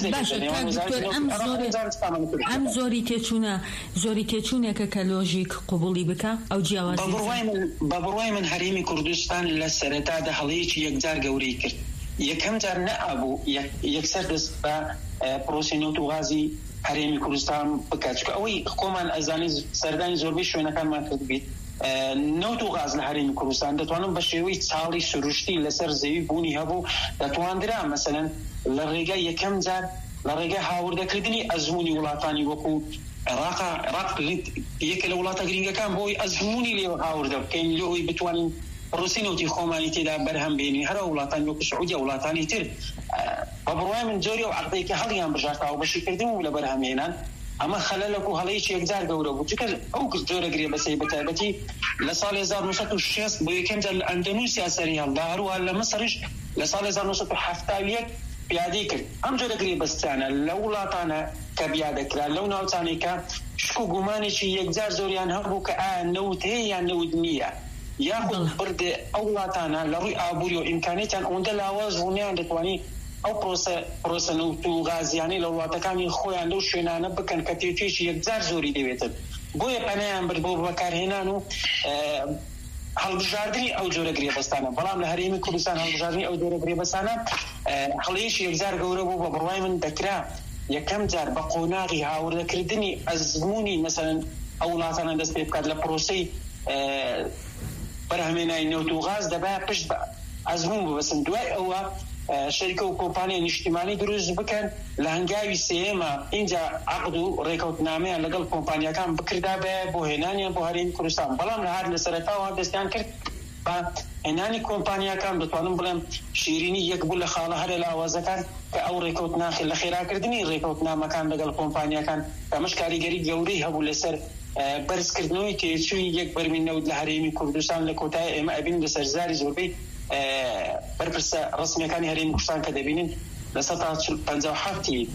ئەم زۆری تێچوونێکە کە لۆژیک قبوڵی بکە ئەو جیاوازی بە بڕوای من هەرێمی کوردستان لە سەرەتادا هەڵەیەکی یەکجار گەورەی کرد. یەکەم جار نەئابوو یەکسەر دەست بە پرۆسی نەوت و غازی هەرێمی کوردستان بکات چونکە ئەوەی خۆمان ئەزانی سەردانی زۆربەی شوێنەکانمان کرد بیت نەوت و غاز لە هەرێمی کوردستان دەتوانم بە شێوەی چاڵی سروشتی لەسەر زەوی بوونی هەبوو دەتواندرا مەسەلەن لە ڕێگای یەکەم جار لە ڕێگای هاوردەکردنی ئەزموونی وڵاتانی وەکو عێراق یەکە لە وڵاتە گرنگەکان بۆی ئەزموونی لێ هاوردە بکەین لەوەی بتوانین ڕوسی نەوتی خۆمانی تێدا بەرهەم بێنین هەرە وڵاتانی وەکو سعودیا وڵاتانی تر بە بڕوای من جۆری و عەقدەیەکە هەڵیان بژارتاوە بەشیکردن و لە بەرهەمهێنان ئەمە خەلەلێک و هەڵەیەکی یەکجار گەورە بوو چونکە ئەو جۆرە گرێبەسەی بەتایبەتی لە ساڵی 1960 بۆ یەکەم جار لە ئەندەنوسیا سەری هەڵدا هەروە لە مەسڕیش لسال 1971 پیادی کرد ئەم جۆرە گرێبەستانە لە وڵاتانە کە بیادە کرا لەو ناوچانەی کە شک و گومانێکی یەکجار زۆریان هەبوو کە ئایا نەوت هەیە یان نەوت نییە یاخود بردێ ئەو وڵاتانە لە ڕووی ئابووری و ئیمکانێتیان ئەوەندە لاواز ڕوونیان دەتوانی ئەو پرۆسە نەوت و غازیانەی لە وڵاتەکانی خۆیان لەو شوێنانە بکەن کە تێکێکی یەکجار زۆری دەوێتن بۆیە پەنایان برد بۆ بەکارهێنان و هەڵبژاردننی ئەو جۆرە گرێبەستانە بەڵام لە هەرێمی کوردستان هەڵبژاردننی ئەو جۆرە گرێبەستانە هەڵەیەکی یەکجار گەورە بوو بە بڕوای من دەکرا یەکەم جار بە قۆناغی هاوردەکردنی ئەزمموی مەسەرەن ئەو وڵاتانە دەست پێ بکات لە پرۆسەی بەرهەمێنانی نەوت و غاز دەبایە پشت بە ئەزممون ببەسن دوای ئەوە شەریکە و کۆمپانیای نیشتیمانی دروست بکەن لە هەنگاوی سێمە اینجا عقد و ڕێکەوتنامەیان لەگەڵ کۆمپانیەکان بکردا بێ بۆ هێنانیان بۆ هەرێمی کوردستان بەڵام لە هەر لە سەرەتاوە دەستیان کرد بە هێنانی کۆمپانیەکان دەتوانم بڵێم شیرینی یەک بوو لە خاڵە هەرە لاوازەکان کە ئەو ڕێکەوتناخی لە خێراکردنی ڕێکەوتنامەکان لەگەڵ کۆمپانیەکان ئەمەش کاریگەری گەورەی هەبوو لەسەر بەرزکردنەوەی تێچووی یەک بەرمی نەوت لە هەرێمی کوردستان لە کۆتای ئێمە ئەبین لەسەر زاری زۆربەی بەرپرسە ڕسمیەکانی هەرێمی کوردستان کە دەبینن لە 1957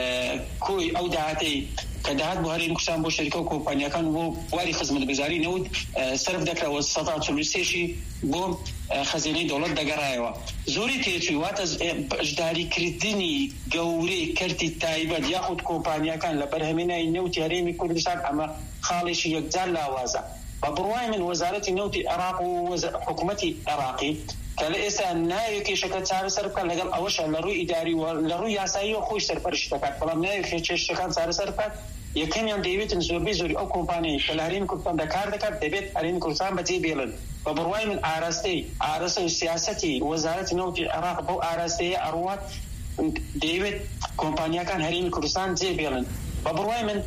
کۆی ئەو داهاتەی کە داهات بۆ هەرێمی کوردستان بۆ شەریکە و کۆمپانیەکان بۆ واری خزمەتگوزاری نەوت سەرف دەکراوە 1940 بۆ خەزینەی دەوڵەت دەگەڕایەوە زۆری تێچووی واتە بەشداریکردنی گەورەی کەرتی تایبەت یاخود کۆمپانیەکان لە بەرهەمێنانی نەوتی هەرێمی کوردستان ئەمە خاڵێکی یەکجار لاوازە بە بڕوای من وەزارەتی نەوتی عێراق و حکوومەتی عێراقی کە لە ئێستا ناوێت کێشەکە چارەسەر بکەن لەگەڵ ئەوەشە لە ڕووی ئیداری و لە ڕووی یاساییەوە خۆی سەرپەرشت دەکات بەڵام ناوێت کێشەکان چارەسەر بکات یەکەمیان دەیەوێتن زۆربەی زۆری ئەو کۆمپانیای کە لە هەرێمی کوردستان بەکار دەکات دەبێت هەرێمی کوردستان بەجێ بێڵن بە بڕوای من ئاراستە و سیاسەتی وەزارەتی نەوتی عێراق بەو ئاراستەیە ئەڕوات دەیەوێت کۆمپانیەکان هەرێمی کوردستان جێ بێڵن بە بڕوای من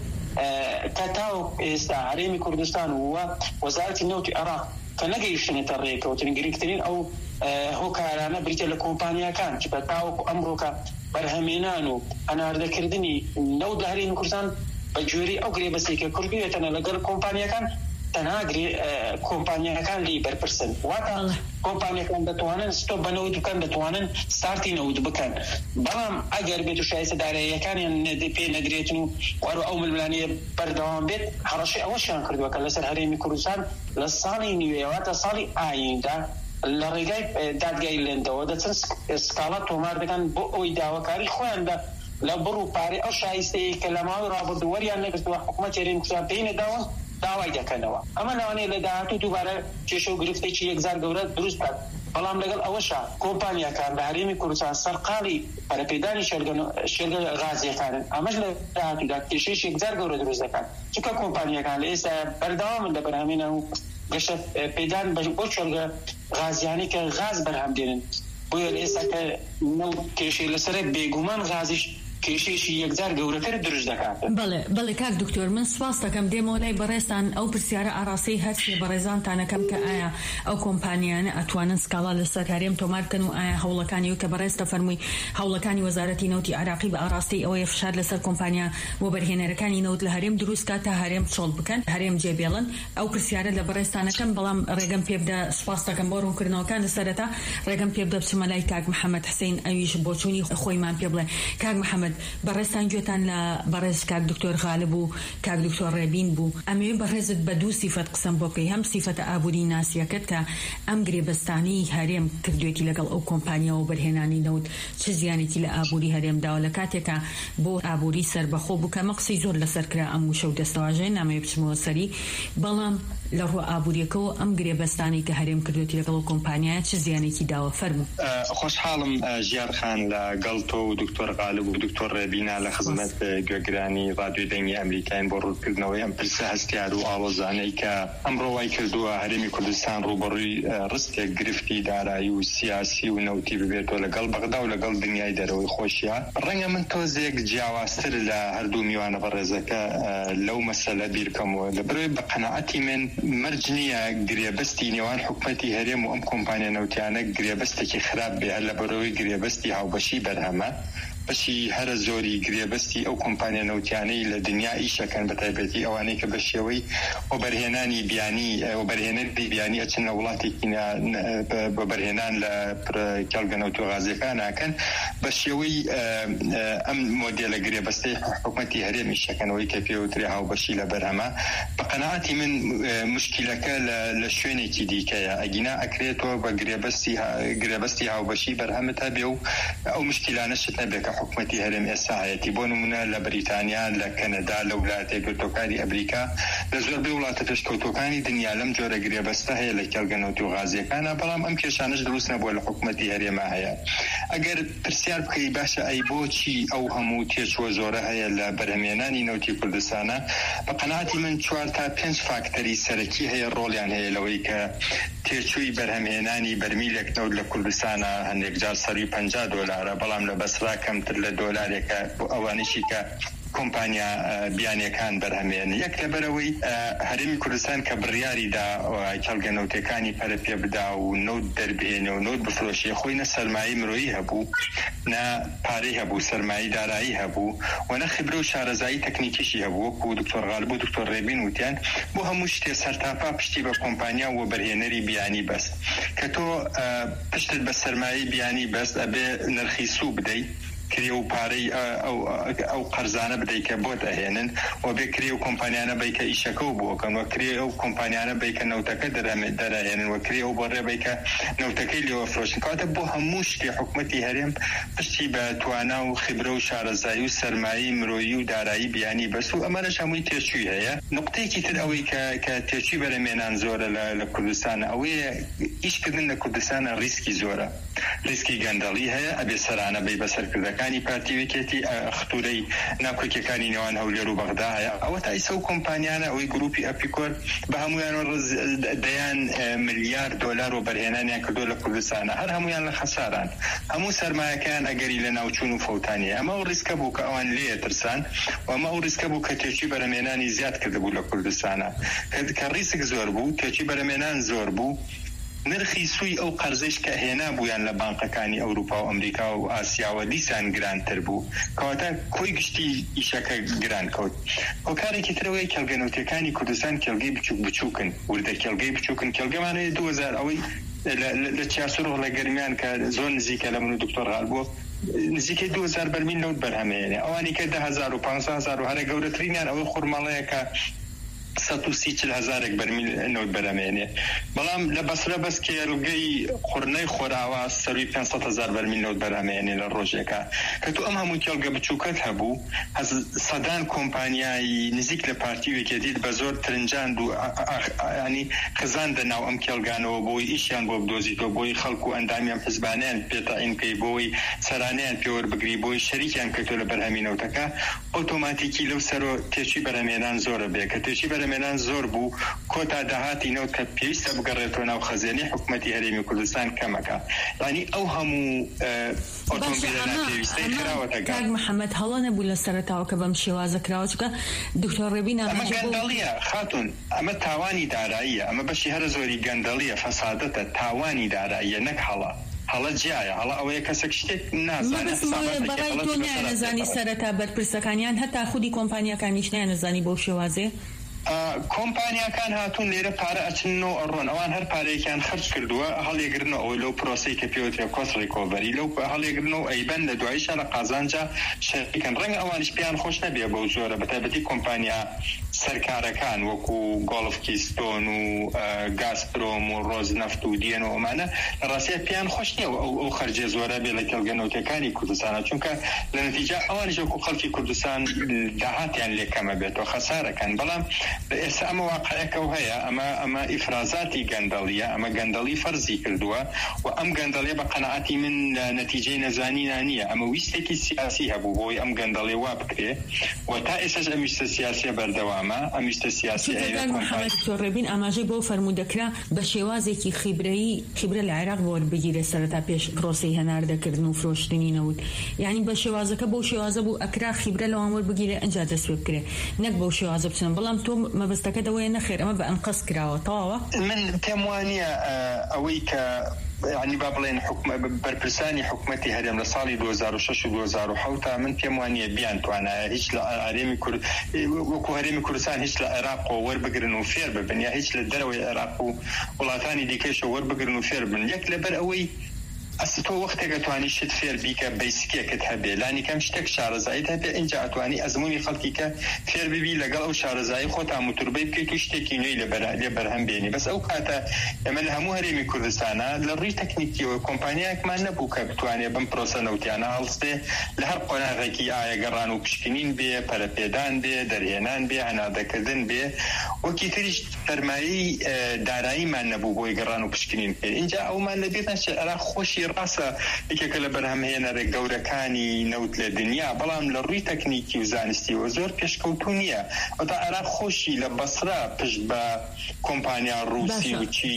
کە تاو ئێستا هەرێمی کوردستان و وەزارەتی نەوتی عێراق کە نەگەیشتنێتە ڕێکەوتن گرنگترین ئەو هۆکارانە بریتە لە کۆمپانیەکان چ بە تاوەکو ئەمڕۆکە بەرهەمێنان و هەناردەکردنی نەوت لە هەرێمی کوردستان بە جۆری ئەو گرێبەستێکە کردوێتەنە لەگەڵ کۆمپانیەکان تەنها کۆمپانیەکان لی بەرپرسن واتە کۆمپانیەکان دەتوانن ستۆپ بە نەوت بکەن دەتوانن ستارتی نەوت بکەن بەڵام ئەگەر بێت و شایستەدارەیەکانیان پێ نەدرێتن و وەرە ئەو ململانەیە بەردەوام بێت هەڕەشی ئەوەشیان کردووە کە لەسەر هەرێمی کوردستان لە ساڵی نوێ واتە ساڵی ئایندا لە ڕێگای دادگای لێندەوە دەچن سکاڵا تۆمار دەکەن بۆ ئەوی داواکاری خۆیاندا لە بڕ و پارێ ئەو شایستەیە کە لە ماوەی ڕابردووەریان نەگرتووە حکوومەتی هەرێمی کوردستان پێی نەداوە داوای دەکەنەوە ئەمە لەوانەیە لە داهاتوو دووبارە کێشە و گرفتێکی یەکجار گەورە دروست بکات بەڵام لەگەڵ ئەوەشە کۆمپانیەکان لە هەرێمی کوردستان سەرقاڵی پەرەپێدانی شێرگە غازیەکانن ئەمەش لە داهاتوودا کێشەیەکی یەکجار گەورە دروست دەکات چونکە کۆمپانیەکان لە ئێستا بەردەوامن لە بەرهەمێنە و گەشە پێدان بۆ شێرگە غازیانی کە غاز بەرهەم دێنن بۆیە لە ئێستا کە کێشەی لەسەر بێگومان غازیش کێشەیەکی یەکجار گەورەتر دروست دەکات. بەڵێ کاک دکتۆر من سپاس دەکەم دێمەوە لای بەڕێستان ئەو پرسیارە ئاراستەی هەرچی بەڕێزانتانەکەم کە ئایا ئەو کۆمپانیانە ئەتوانن سکاڵا لەسەر هەرێم تۆمار بکەن و ئایا هەوڵەکانی و کە بەڕێستە فەرمووی هەوڵەکانی وەزارەتی نەوتی عێراقی بە ئاراستی ئەوەیە فشار لەسەر کۆمپانیا و بەرهێنەرەکانی نەوت لە هەرێم دروست کات تا هەرێم چۆڵ بکەن هەرێم جێبێڵن ئەو پرسیارە لە بەڕێستانەکەم بەڵام ڕێگەم پێ بدە سپاس دەکەم بۆ ڕوونکردنەوەکان لەسەرەتا ڕێگەم پێ بدە بچمە لای کاک محەممەد حسین ئەویش بۆچوونی خۆیمان پێ بڵێ کاک محەممەد بەڕێستان گوێتان لە بەڕێز کاک دکتۆر غالب و کاک دکتۆر ڕێبین بوو ئەمێ بەڕێزت بە دوو سیفەت قسەم بۆ بکەی هەم سیفەتە ئابووری ناسیەکەت کە ئەم گرێبەستانی هەرێم کردوێتی لەگەڵ ئەو کۆمپانیەوە و بەرهێنانی نەوت چ زیانێکی لە ئابووری هەرێمداوە لە کاتێکە بۆ ئابووری سەربەخۆ بوو کە مەقسەی زۆر لەسەر کرا ئەم وشە و دەستەواژەیە نامەیە بچمەوە سەری بەڵام لە ڕوو ئابووریەکەەوە ئەم گرێبەستانی کە هەرێم کردوێتی لەگەڵ ئەو کۆمپانیایە چ زیانێکی داوە فەرموو. خۆشحاڵم ژیارخان لە گەڵتۆ و دکتۆر غالب و دکتۆر ڕێبینا لە خزمەت گوێگرانی ڕادیۆی دەنگی ئەمریکایان بۆ ڕوودکردنەوەی ئەم پرسە هەستیار و ئاڵۆزانەی کە ئەمڕۆ وای کردووە هەرێمی کوردستان ڕوبەڕووی ڕستێک گرفتی دارایی و سیاسی و نەوتی ببێتەوە لەگەڵ بەغدا و لەگەڵ دنیای دەرەوەی خۆشیە ڕەنگە من تۆزێک جیاوازتر لە هەردوو میوانە بەڕێزەکە لەو مەسەلە بیرکەمەوە لەبەرەوەی بە قەناعەتی من مەرج نییە گرێبەستی نێوان حکومەتی هەرێم و ئەم کۆمپانیا نەوتیانە گرێبەستێکی خراپ بێ لەبەرەوەی گرێبەستی هاوبەشی بەرهەمە بەشی هەرە زۆری گرێبەستی ئەو کۆمپانیا نەوتیانەی لە دنیا ئیشەکەن بە تایبەتی ئەوانەی کە بە شێوەی وەبەرهێنانی بیانی وەبەرهێنەری بیانی ئەچن لە وڵاتێکی بەبەرهێنان لە کێڵگە نەوتوغازیەکان ناکەن بە شێوەی ئەم مۆدێلە گرێبەستەی حکوومەتی هەرێمی شەکەنەوەی کە پێوتری هاوبەشی لە بەرهەمە بە قەناعەتی من مشکلەکە لە شوێنێکی دیکەیە ئەگینا ئەکرێتەوە بە گرێبەستی هاوبەشی بەرهەمت هەبێ و ئەو مشکلانە شت نەبێت کە حکوومەتی هەرێم ئێستا هەیەی بۆ نمونە لە بریتانیا لە کەنەدا لە وڵاتە یەکگرتووەکانی ئەمریکا لە زۆربەی وڵاتە پێشکەوتوەکانی دنیا لەم جۆرە گرێبەستە هەیە لە کێڵگە نەوتوغازیەکانە بەڵام ئەم کێشانەش دروست نەبووە لە حکوومەتی هەرێما هەیە ئەگەر پرسیار بکەی باشە ئەی بۆچی ئەو هەموو تێچووە زۆرە هەیە لە بەرهەمێنانی نەوتی کوردستانە بە قەناعەتی من 4 تا 5 فاکتەری سەرەکی هەیە ڕۆڵیان هەیە لەوەی کە تێچووی بەرهەمهێنانی بەرمیلێک نەوت لە کوردستانە هەندێک جار سەری $50 بەڵام لە بەسرا کەمتر لە $1 بۆ ئەوانشی کە کۆمپانیا بیانیەکان بەرهەمێن یەک لەبەرەوەی هەرێمی کوردستان کە بڕیاریدا کێڵگە نەوتەکانی پەرە پێ بدا و نەوت دەربێنێ و نەوت بفرۆشی خۆی نە سەرمایی مرۆیی هەبوو نە پارەی هەبوو سەرمایی دارایی هەبوو و نە خبرە و شارەزایی تەکنیکیشی هەبوو وەکو دکتۆر غالب و دکتۆر ڕێبین وتیان بۆ هەموو شتێ سەرتاپا پشتی بە کۆمپانیا و بەرهێنەری بیانی بەست کە تۆ پشتت بە سەرمایی بیانی بەست ئەبێ نرخی سوو بدەیت کرێ و پارەی ئەو قەرزانە بدەیت کە بۆت ئەهێنن و بێ کرێ و کۆمپانیانە بیکە ئیشەکە و بۆکەن و کرێ ئەو کۆمپانیانە بیکە نەوتەکە دەرهێنن و کرێ و بەڕێ بیکە نەوتەکەی لێوە فرۆشن کاتە بۆ هەموو شتێ حکوومەتی هەرێم پشتی بە توانا و خبرە و شارەزایی و سەرمایی مرۆیی و دارایی بیانی بەس و ئەمانەش هەمووی تێچووی هەیە نقطەیەکی تر ئەوەی کە تێچووی بەرهەمێنان زۆرە لە کوردستانە ئەوەیە ئیشکردن لە کوردستانە ریسکی زۆرە ریسکی گەندەڵی هەیە ئەبێ سەرانە بی بەسەرکردەکانی پارتیوێکێتی خەتورەی ناکۆکیەکانی نێوان هەولێر و بەغدا هەیە ئەوە تا ئیسە و کۆمپانیانە ئەوەی گروپی ئەپیکۆر بە هەمویان دەیان $1,000,000 و بەرهێنانیان کردو لە کوردستانە هەر هەمویان لە خەساران هەموو سەرمایەکان ئەگەری لە ناوچوون و فەوتانیە ئەمە ئەو ریسکە بوو کە ئەوان لێ ترسان و ئەمە ئەو ریسکە بوو کە تێچووی بەرهەمێنانی زیاد کردبوو لە کوردستانە کە ریسک زۆر بوو تێچووی بەرهەمێنان زۆر بوو نرخی سوی ئەو قەرزش کە هێنا بوویان لە بانقەکانی ئەوروپا و ئەمریکا و ئاسیاوە دیسان گرانتر بوو کەواتە کۆی گشتی ئیشەکە گران کەوت هۆکارێکی ترەوەی کێڵگە نەوتیەکانی کوردستان کێڵگەی بچووکن وردە کێڵگەی بچووکن کێڵگەمانەیە 2000 ئەوەی لە چاسوڕۆ لە گەرمیان کە زۆر نزیکە لە من و دکتۆر غال بوو نزیکەی 2000 بەرمیل نەوت بەرهەمێنێ ئەوانی کە 10,000 و 15,000 و هەرە گەورەترینیان ئەوەی خورماڵەیە کە 130,000 بەرمیل نەوت بەرهەمێنێ بەڵام لە بەسرە بەس کێڵگەی قورنەی خۆراوە سەروی 500,000 بەرمیل نەوت بەرهەمێنێ لە ڕۆژێکە کە تو ئەم هەموو کێڵگە بچووکەت هەبوو سەدان کۆمپانیایی نزیک لە پارتیوێکێتیت بە زۆر ترنجاند و ینی خزاندە ناو ئەم کێڵگانەوە بۆی ئیشیان بۆ بدۆزیتەوە بۆی خەڵکو و ئەندامیان حزبانیان پێتەعینکەی بۆی سەرانیان پێوەربگری بۆی شەریکیان کردو لە بەرهەمینەوتەکە ئۆتۆماتیکی لەو سەرۆ تێچووی بەرهەمێنان زۆرە بێ کە تێچووی بەرهەمێنان زۆر بوو کۆتا داهاتی نەوت کە پێویستە بگەڕێتەوە ناو خەزێنەی حکوومەتی هەرێمی کوردستان کەمەکە ینی ئەو هەموو ئۆتۆمبیلە پێویستەی کراوەتە کاک محەممەد هەڵە نەبوو لە سەرەتاوە کە بەم شێوازە کراوە چکە دکتۆر ڕێبین ئەمە گەندەڵیە خاتون ئەمە تاوانی داراییە ئەمە بەشی هەرە زۆری گەندەڵیە فەسادەتە تاوانی داراییە نەک هەڵە جیایە هەڵە ئەوەیە کەسێک شتێک نازانی سەرەتا بەرپرسەکانیان هەتا خودی کۆمپانیەکانیش نازانی بۆ شێوازێ کۆمپانیاکان هاتوون لێرە پارە ئەچنەوە ئەڕۆن ئەوان هەر پارەیەکیان خرج کردووە هەڵێگرنەوە ئەوەی لەو پرۆسەی کە پێوترێ کۆست ڕیکۆڤەری لەو هەڵێگرنەوە ئەیبەن لە دواییشە لە قازانجا شەریکن ڕەنگە ئەوانش پێیان خۆش نەبێ بەو زۆرە بەتایبەتی کۆمپانیا سەرکارەکان وەکو گۆڵف کیستۆن و گازپرۆم و ڕۆزنەفت و دیێن و ئەمانە لە ڕاستیە پێیان خۆش نییە ئەو خەرجێ زۆرە بێ لە کێڵگە نەوتیەکانی کوردستانە چونکە لە نەتیجە ئەوانیش وەکو خەڵکی کوردستان داهاتیان لێکەمە بێتەوە خەسارەکەن بەڵام ئێستا ئەمە واقعەکەو هەیە ئەمە ئیفرازاتی گەندەڵیە ئەمە گەندەڵی فەرزی کردووە و ئەم گەندەڵێ بە قەنەعەتی من نەتیجەی نەزانینا نییە ئەمە ویستێکی سیاسی هەبوو بۆی ئەم گەندەڵێ وا بکرێ و تا ئێستاش ئەم ویستە سیاسیە بەردەوامە ئەم ویستە سیاسی دکتۆر ڕێبین ئاماژەی بۆ فەرموودەکرا بە شێوازێکی خیبرە لە عێراق بۆ وەربگیرێ سەرەتا پێش پرۆسەی هەناردەکردن و فرۆشتنی نەوت یعنی بە شێوازەکە بۆ شێوازە بوو ئەکرا خیبرە لەوان وەربگیرێ ئەنجا دەست پێ بکرێ نەک بەو شێوازە بچن بەڵام تۆ مەبەستەکە دەوەیە نەخێر ئەمە بە ئەنقەس کراوە تەواوە من پێم وانییە ئەوەی کە يعني بابلين حكم برپرسانی حکومتی هەرێم لە ساڵی 2006 و 2007 من پێم وانیە بیان توانە هیچ لە هەرێمی کورد وەکو هەرێمی کوردستان هیچ لە عێراق وەربگرن و فێر ببن یا هیچ لە دەرەوەی عێراق و وڵاتانی دیکەشە وەربگرن و فێر بن یەک لەبەر ئەوەی ئەس تۆ وەختێکە توانی شت فێر بیکە بیسکێکت هەبێ لانی کەم شتێک شارەزاییت هەبێ اینجا ئەتوانی ئەزمموی خەڵکی کە فێر ببی لەگەڵ ئەو شارەزایی خۆتان موتوربەی بکەیت و شتێکی نوێی لێ بەرهەم بێنی بەس ئەو کاتە ئێمە لە هەموو هەرێمی کوردستانە لە ڕووی تەکنیکیەوە کۆمپانیایەکمان نەبوو کە بتوانێت بم پرۆسە نەوتیانە هەڵستێ لە هەر قۆناغێکی ئایا گەڕان و پشکنین بێ پەرەپێدان بێ دەرهێنان بێ هەنادەکردن بێ وەکی تریش فەرمایی داراییمان نەبوو بۆی گەڕان و پشکنین بێ اینجا ئەومان لەبێت نەچێ عێراق خۆشی ڕاستە یەکێکە لە بەرهەمهێنەرێک گەورەکانی نەوت لە دنیا بەڵام لە ڕووی تەکنیکی و زانستیەوە زۆر پێشکەوتوو نییە ئەوتا عێراق خۆشی لە بەسرا پشت بە کۆمپانیا ڕووسی و چین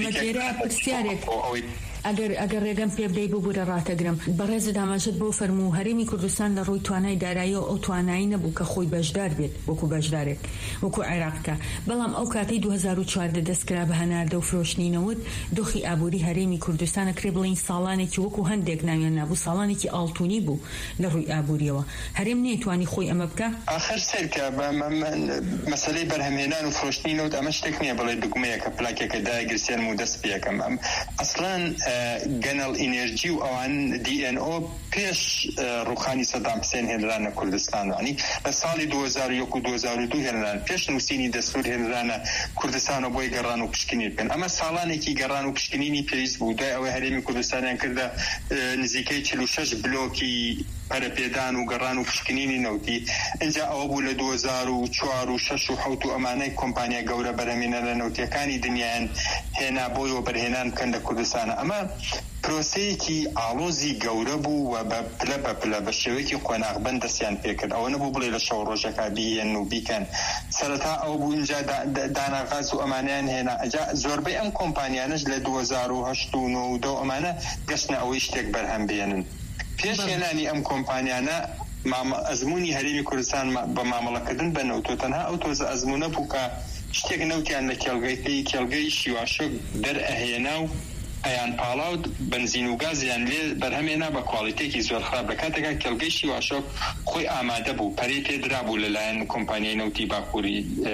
ئەگەر ڕێگەم پێ بدەی ببوورە ڕاتەگرم بەڕێزت ئاماژەت بۆ فەرموو هەرێمی کوردستان لە ڕووی توانای داراییەوە ئەو توانایی نەبوو کە خۆی بەشدار بێت وەکو بەشدارێک وەکو عێراقکە بەڵام ئەو کاتەی 2014 دەستکرا بە هەناردە و فرۆشتنینەوەت دۆخی ئابووری هەرێمی کوردستانە کرێ بڵین ساڵانێکی وەکو هەندێک ناویان نابوو ساڵانێکی ئاڵتونی بوو لە ڕووی ئابووریەوە هەرێم نەیتوانی خۆی ئەمە بکە ئاخر سەرکە مەسەلەی بەرهەمهێنان و فرۆشتنینەوەت ئەمە شتێک نییە بڵێ دوگمەیەکە پلاکێکە داگرسێنم و دەست پێەکەم ئەسڵان گەنەڵ ئینێرجی و ئەوان DNO پێش ڕوخانی سەدام حسێن هێنرانە کوردستان ینی لە ساڵی 2001 و 2002 هێنران پێش نووسینی دەستور هێنرانە کوردستانە بۆی گەڕان و پشکنین بکەن ئەمە ساڵانێکی گەڕان و پشکنینی پێویست بوو دوای ئەوەی هەرێمی کوردستانیان کردە نزیکەی 46 بلۆکی پەرەپێدان و گەڕان و پشکنینی نەوتی اینجا ئەوە بوو لە 2004 و 6 و 7 و ئەمانەی کۆمپانیا گەورە بەرهەمهێنەرە نەوتیەکانی دنیایان هێنا بۆی و بەرهێنان بکەن لە کوردستانە ئەمە پرۆسەیەکی ئاڵۆزی گەورە بوو و بە پلە بە شێوەیەکی قۆناغبەند دەستیان پێکرد ئەوە نەبوو بڵێ لە شەو ڕۆژەکە بیهێن و بیکەن سەرەتا ئەو بوو اینجا داناغاز و ئەمانیان هێنا ئەجا زۆربەی ئەم کۆمپانیانش لە 2008 و 2009 ئەمانە گەشتنە ئەوەی شتێک بەرهەم بێنن پێش هێنانی ئەم کۆمپانیانە ئەزمموی هەرێمی کوردستان بە مامەڵەکردن بە نەوتۆ تەنها ئەو تۆزە ئەزممونە بوو کە شتێک نەوتیان لە کێڵگەی شیواشۆک دەرئەهێنا و ئەیان پاڵاو بنزین و گازیان لێ بەرهەمێنا بە کواڵیتێکی زۆر خراپ لە کاتێکا کێڵگەی شیواشۆک خۆی ئامادە بوو پەرەی پێدرا بوو لەلایەن کۆمپانیای نەوتی باکووری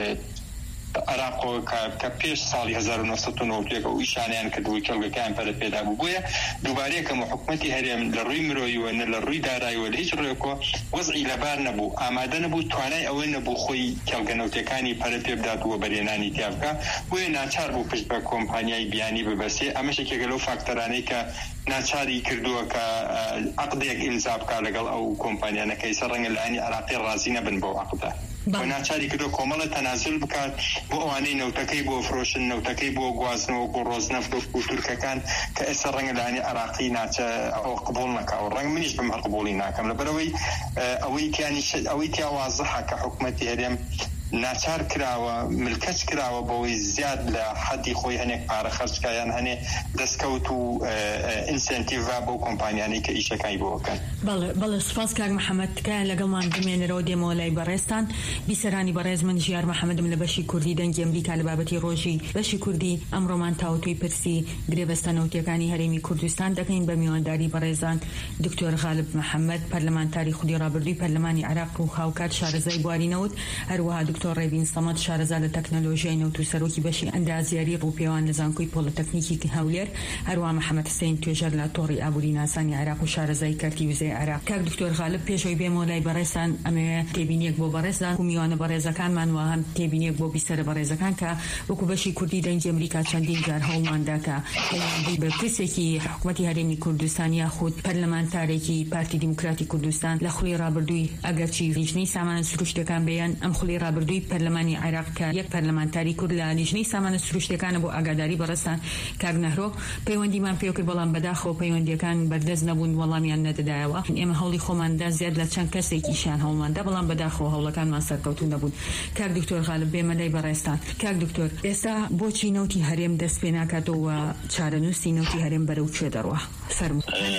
عراق کە پێش ساڵی 1990 و ئیشانیان کردبووی کەڵگەکان پەرەپێدا بوو بۆیە دووبارەیەکەم حکومەتی هەرێم لە ڕووی مرۆییوە نە لە ڕووی داراییوە لە هیچ ڕێکۆ وەزعی لەبار نەبوو ئامادە نەبوو توانای ئەوەی نەبوو خۆی کێڵگەنەوتەکانی پەرەپێ بداتوە بەرهێنانی تیابکە بۆیە ناچار بوو پشت بە کۆمپانیای بیانی ببەسێ ئەمەشێکێکە لەو فاکتەرانەی کە ناچاری کردووە کە عەقدێک ئیمزا بکات لەگەڵ ئەو کۆمپانیانەکەی سەر ڕەنگە لەلایەنی عێراقی ڕازی نەبن بۆ عەقدە و ناچاری کردو کۆمەڵە تەنازل بکات بۆ ئەوانەی نەوتەکەی بۆ فرۆشن نەوتەکەی بۆ گوازنەوە بۆ ڕۆزنەفت و تورکەکان کە ئێستا ڕەنگە لەلایەنی عێراقی ناچە ئەو قبوڵ نەکاو ڕەنگە منیش بم هەر قبوڵی ناکەم لەبەرەوەی ئەوەی تیا وازەحە کە حکومەتی هەرێم ناچار کراوە ملکەت کراوە بەوەی زیاد لە حەدی خۆی هەنێک پارە خەرجکایان هەنێ دەستکەوت و ئینسنتیڤا بۆ کۆمپانیانەی کە ئیشەکانی بۆکەن. بەڵێ سوپاس کاک محەممەد تکایە لەگەڵمان بمێنەرەوە دێمەوە لای بەڕێستان بیسەرانی بەڕێز من ژیار محەممەدم لە بەشی کوردی دەنگی ئەمریکا لە بابەتی ڕۆژی بەشی کوردی ئەمڕۆمان تاوتوی پرسی گرێبەستەنەوتیەکانی هەرێمی کوردستان دەکەین بە میوانداری بەڕێزان دکتۆر غالب محەممەد پەرلەمانتاری خودی ڕابردووی پەرلەمانی عێراق و هاوکات شارەزای بوارینەوت هەروەها دکتۆر ڕێبین سەمەد شارەزا لە تەکنەلۆژیای نەوت و سەرۆکی بەشی ئەندازیاری ڕووپێوان لە زانکۆی پۆلتەکنیکی هەولێر هەروەها محەممەد حسین توێژەر لە تۆڕی ئابووری ناسانی عێراق و شارەزای کەرتی وزەی عێراق. کاک دکتۆر غالب پێشەوەی بێمەوە لای بەڕێزان ئەمەوێ تێبینیەک بۆ بەڕێزان و میوانە بەڕێزەکانمان وە هەم تێبینیەک بۆ بیسەرە بەڕێزەکان کە وەکو بەشی کوردی دەنگی ئەمریکا چەندین جار هەوڵماندا کە پەیوەندی بە پرسێکی حکوومەتی هەرێمی کوردستان یاخود پەرلەمانتارێکی پارتی دیموکراتی کوردستان لە خوڵی ڕابردووی ئەگەرچی لیژنەی سامانە سروشتەکان بێیان ئەم خوڵی ڕابردووی پەرلەمانی عێراق کە یەک پەرلەمانتاری کورد لە لیژنەی سامانە سروشتەکانە بۆ ئاگاداری بەڕێستان کاک نەهرۆ پەیوەندیمان پێ کرد بەڵام بەداخەوە پەیوەندیەکان بەردەست نەبوون وەڵامیان نەدەدایەوە ئێمە هەوڵی خۆماندا زیاد لە چەند کەسێکیشیان هەوڵماندا بەڵام بەداخەوە هەوڵەکانمان سەرکەوتوو نەبوون. کاک دکتۆر غالب بێمە لای بەڕێستان. کاک دکتۆر ئێستا بۆچی نەوتی هەرێم دەست پێ ناکاتەوە چارەنووسی نەوتی هەرێم بەرەو کوێ دەڕوە فەرموو.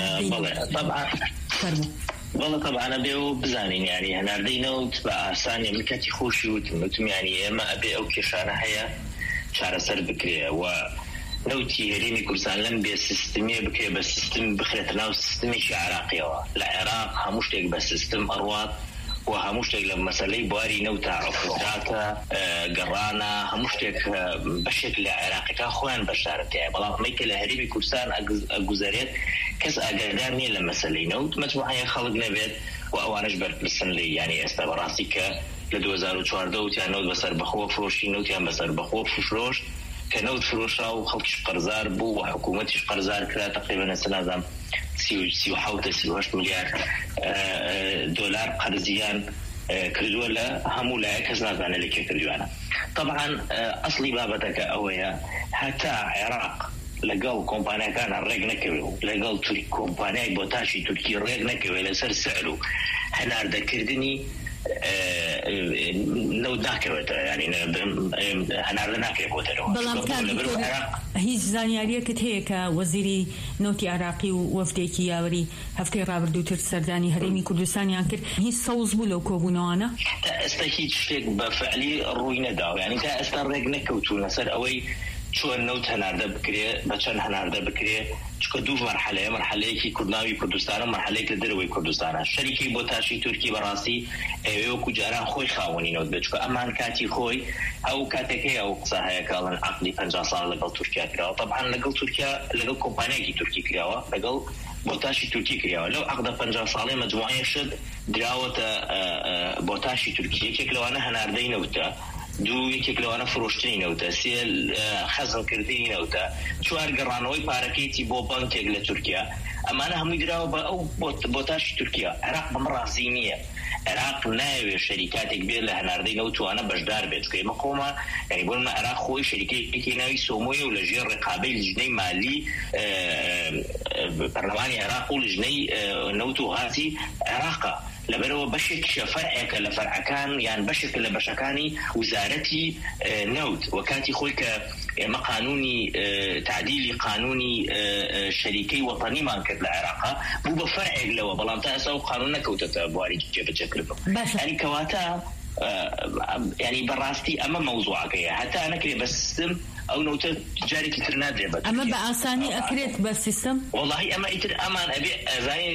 والله طبعا ابي بزانين يعني هناردي نوت باساني ملكتي خوشي وتم يعني ما ابي او كيشانه هي شهر سر بكريه و نوتي هريمي كردستان لم بسيستمي بكري بسيستم بخرتنا وسيستمي شي عراقي العراق همشتك بسيستم أرواد وهمشتك لما سلي بواري نوتا عفرداتا قرانا همشتك بشكل عراقي كاخوان بشارتي بلا ميكل هريمي كردستان أجزاريات كس أقدامي لما سلي نوت مجموعة خلق نبات وأوانش برسن لي يعني استبراسي ك لدوزارو چواردوت يعني نوت بسر بخوف فروشي نوت يعني بسر بخوف فروش كنوت فروشا وخلقش قرزار بو وحكومتش قرزار كلا تقريبا سنة 37 مليار دولار قرزيان كردوا لا همو لا كزنا زانا لكي كردوانا طبعا أصلي بابتك أويا حتى عراق لقال كومبانيا كان الرق نكوي لقال تركي كومبانيا بوتاشي تركي الرق نكوي لسر سعره هنا ذكرتني لو ذاكرت يعني هنا ناكي بوترو هیچ زانیاریەکەت هەیە کە وەزیری نۆتی عراقی و وەفدێکی یاوەری هەفتەی ڕابردووتر سەردانی هەرێمی کوردستانیان کرد هیچ سەوز بوو لەو کۆبوونەوانە ئێستا هیچ شتێک بەفعلی ڕووی نەداوە یعنی تا ئێستا ڕێک نەکەوتوونە سەر ئەوەی چۆن نەوت هەناردە بکرێ بە چەند هەناردە بکرێ چکە دوو مرحلەیەکی کوردناوی کوردستان و مرحلەیەک لە دەرەوەی کوردستانە شەریکی بۆ تاشی تورکی بەڕاستی ئێوە وەکو جاران خۆی خاوەنی نەوت بێت چکە ئەمان کاتی خۆی ئەو کاتێکەیە ئەو قسە هەیە کاڵن عەقدی 50 ساڵ لەگەڵ تورکیا کراوە طبعا لەگەڵ تورکیا لەگەڵ کۆمپانیایەکی تورکی کراوە لەگەڵ بۆ تاشی تورکی کراوە لەو عەقدە 50 ساڵی مەجموعەیە شت دراوەتە بۆ تاشی تورکی یەکێک لەوانە هەناردەی نەوتە دو یەکێک لەوانە فرۆشتنی نەوتە سێ خەزمکردنی نەوتە چوار گەڕانەوەی پارەکەیەتی بۆ بانکێک لە تورکیا ئەمانە هەمووی دراوە بە ئەو بۆ تاشی تورکیا عێراق بەم ڕازی نییە عێراق ناوێ شەریکاتێک بێت لە هەناردەی نەوتوانە بەشدار بێت کە ئێمە خۆمە یعنی بۆ منە عێراق خۆی شەریکەیەکی ناوی سۆمۆیە و لە ژێر ڕێقابەی لیژنەی مالی پەرلەمانی عێراق و لیژنەی نەوت و غازی عێراقە لەبەرەوە بەشێکیشە فەرعێکە لە فەرعەکان یان بەشێکە لە بەشەکانی وزارەتی نەوت وەکاتی خۆی کە ئێمە قانونی تعدیلی قانونی شەریکەی وەطەنیمان کرد لە عێراقا بوو بە فەرعێک لەوە بەڵام تا ئێستا و قانون نەکەوتەتە بواری جێبەجێکردن یعنی کەواتە یعنی بەڕاستی ئەمە مەوزوعەکەیە هەتا نەکرێ بە سیستم ئەو نەوتە جارێکی تر نادرێ بە ئەمە بە ئاسانی ئەکرێت بە سیستم وەڵاهی ئەمە ئیتر ئەمان ئەبێ ئەزانی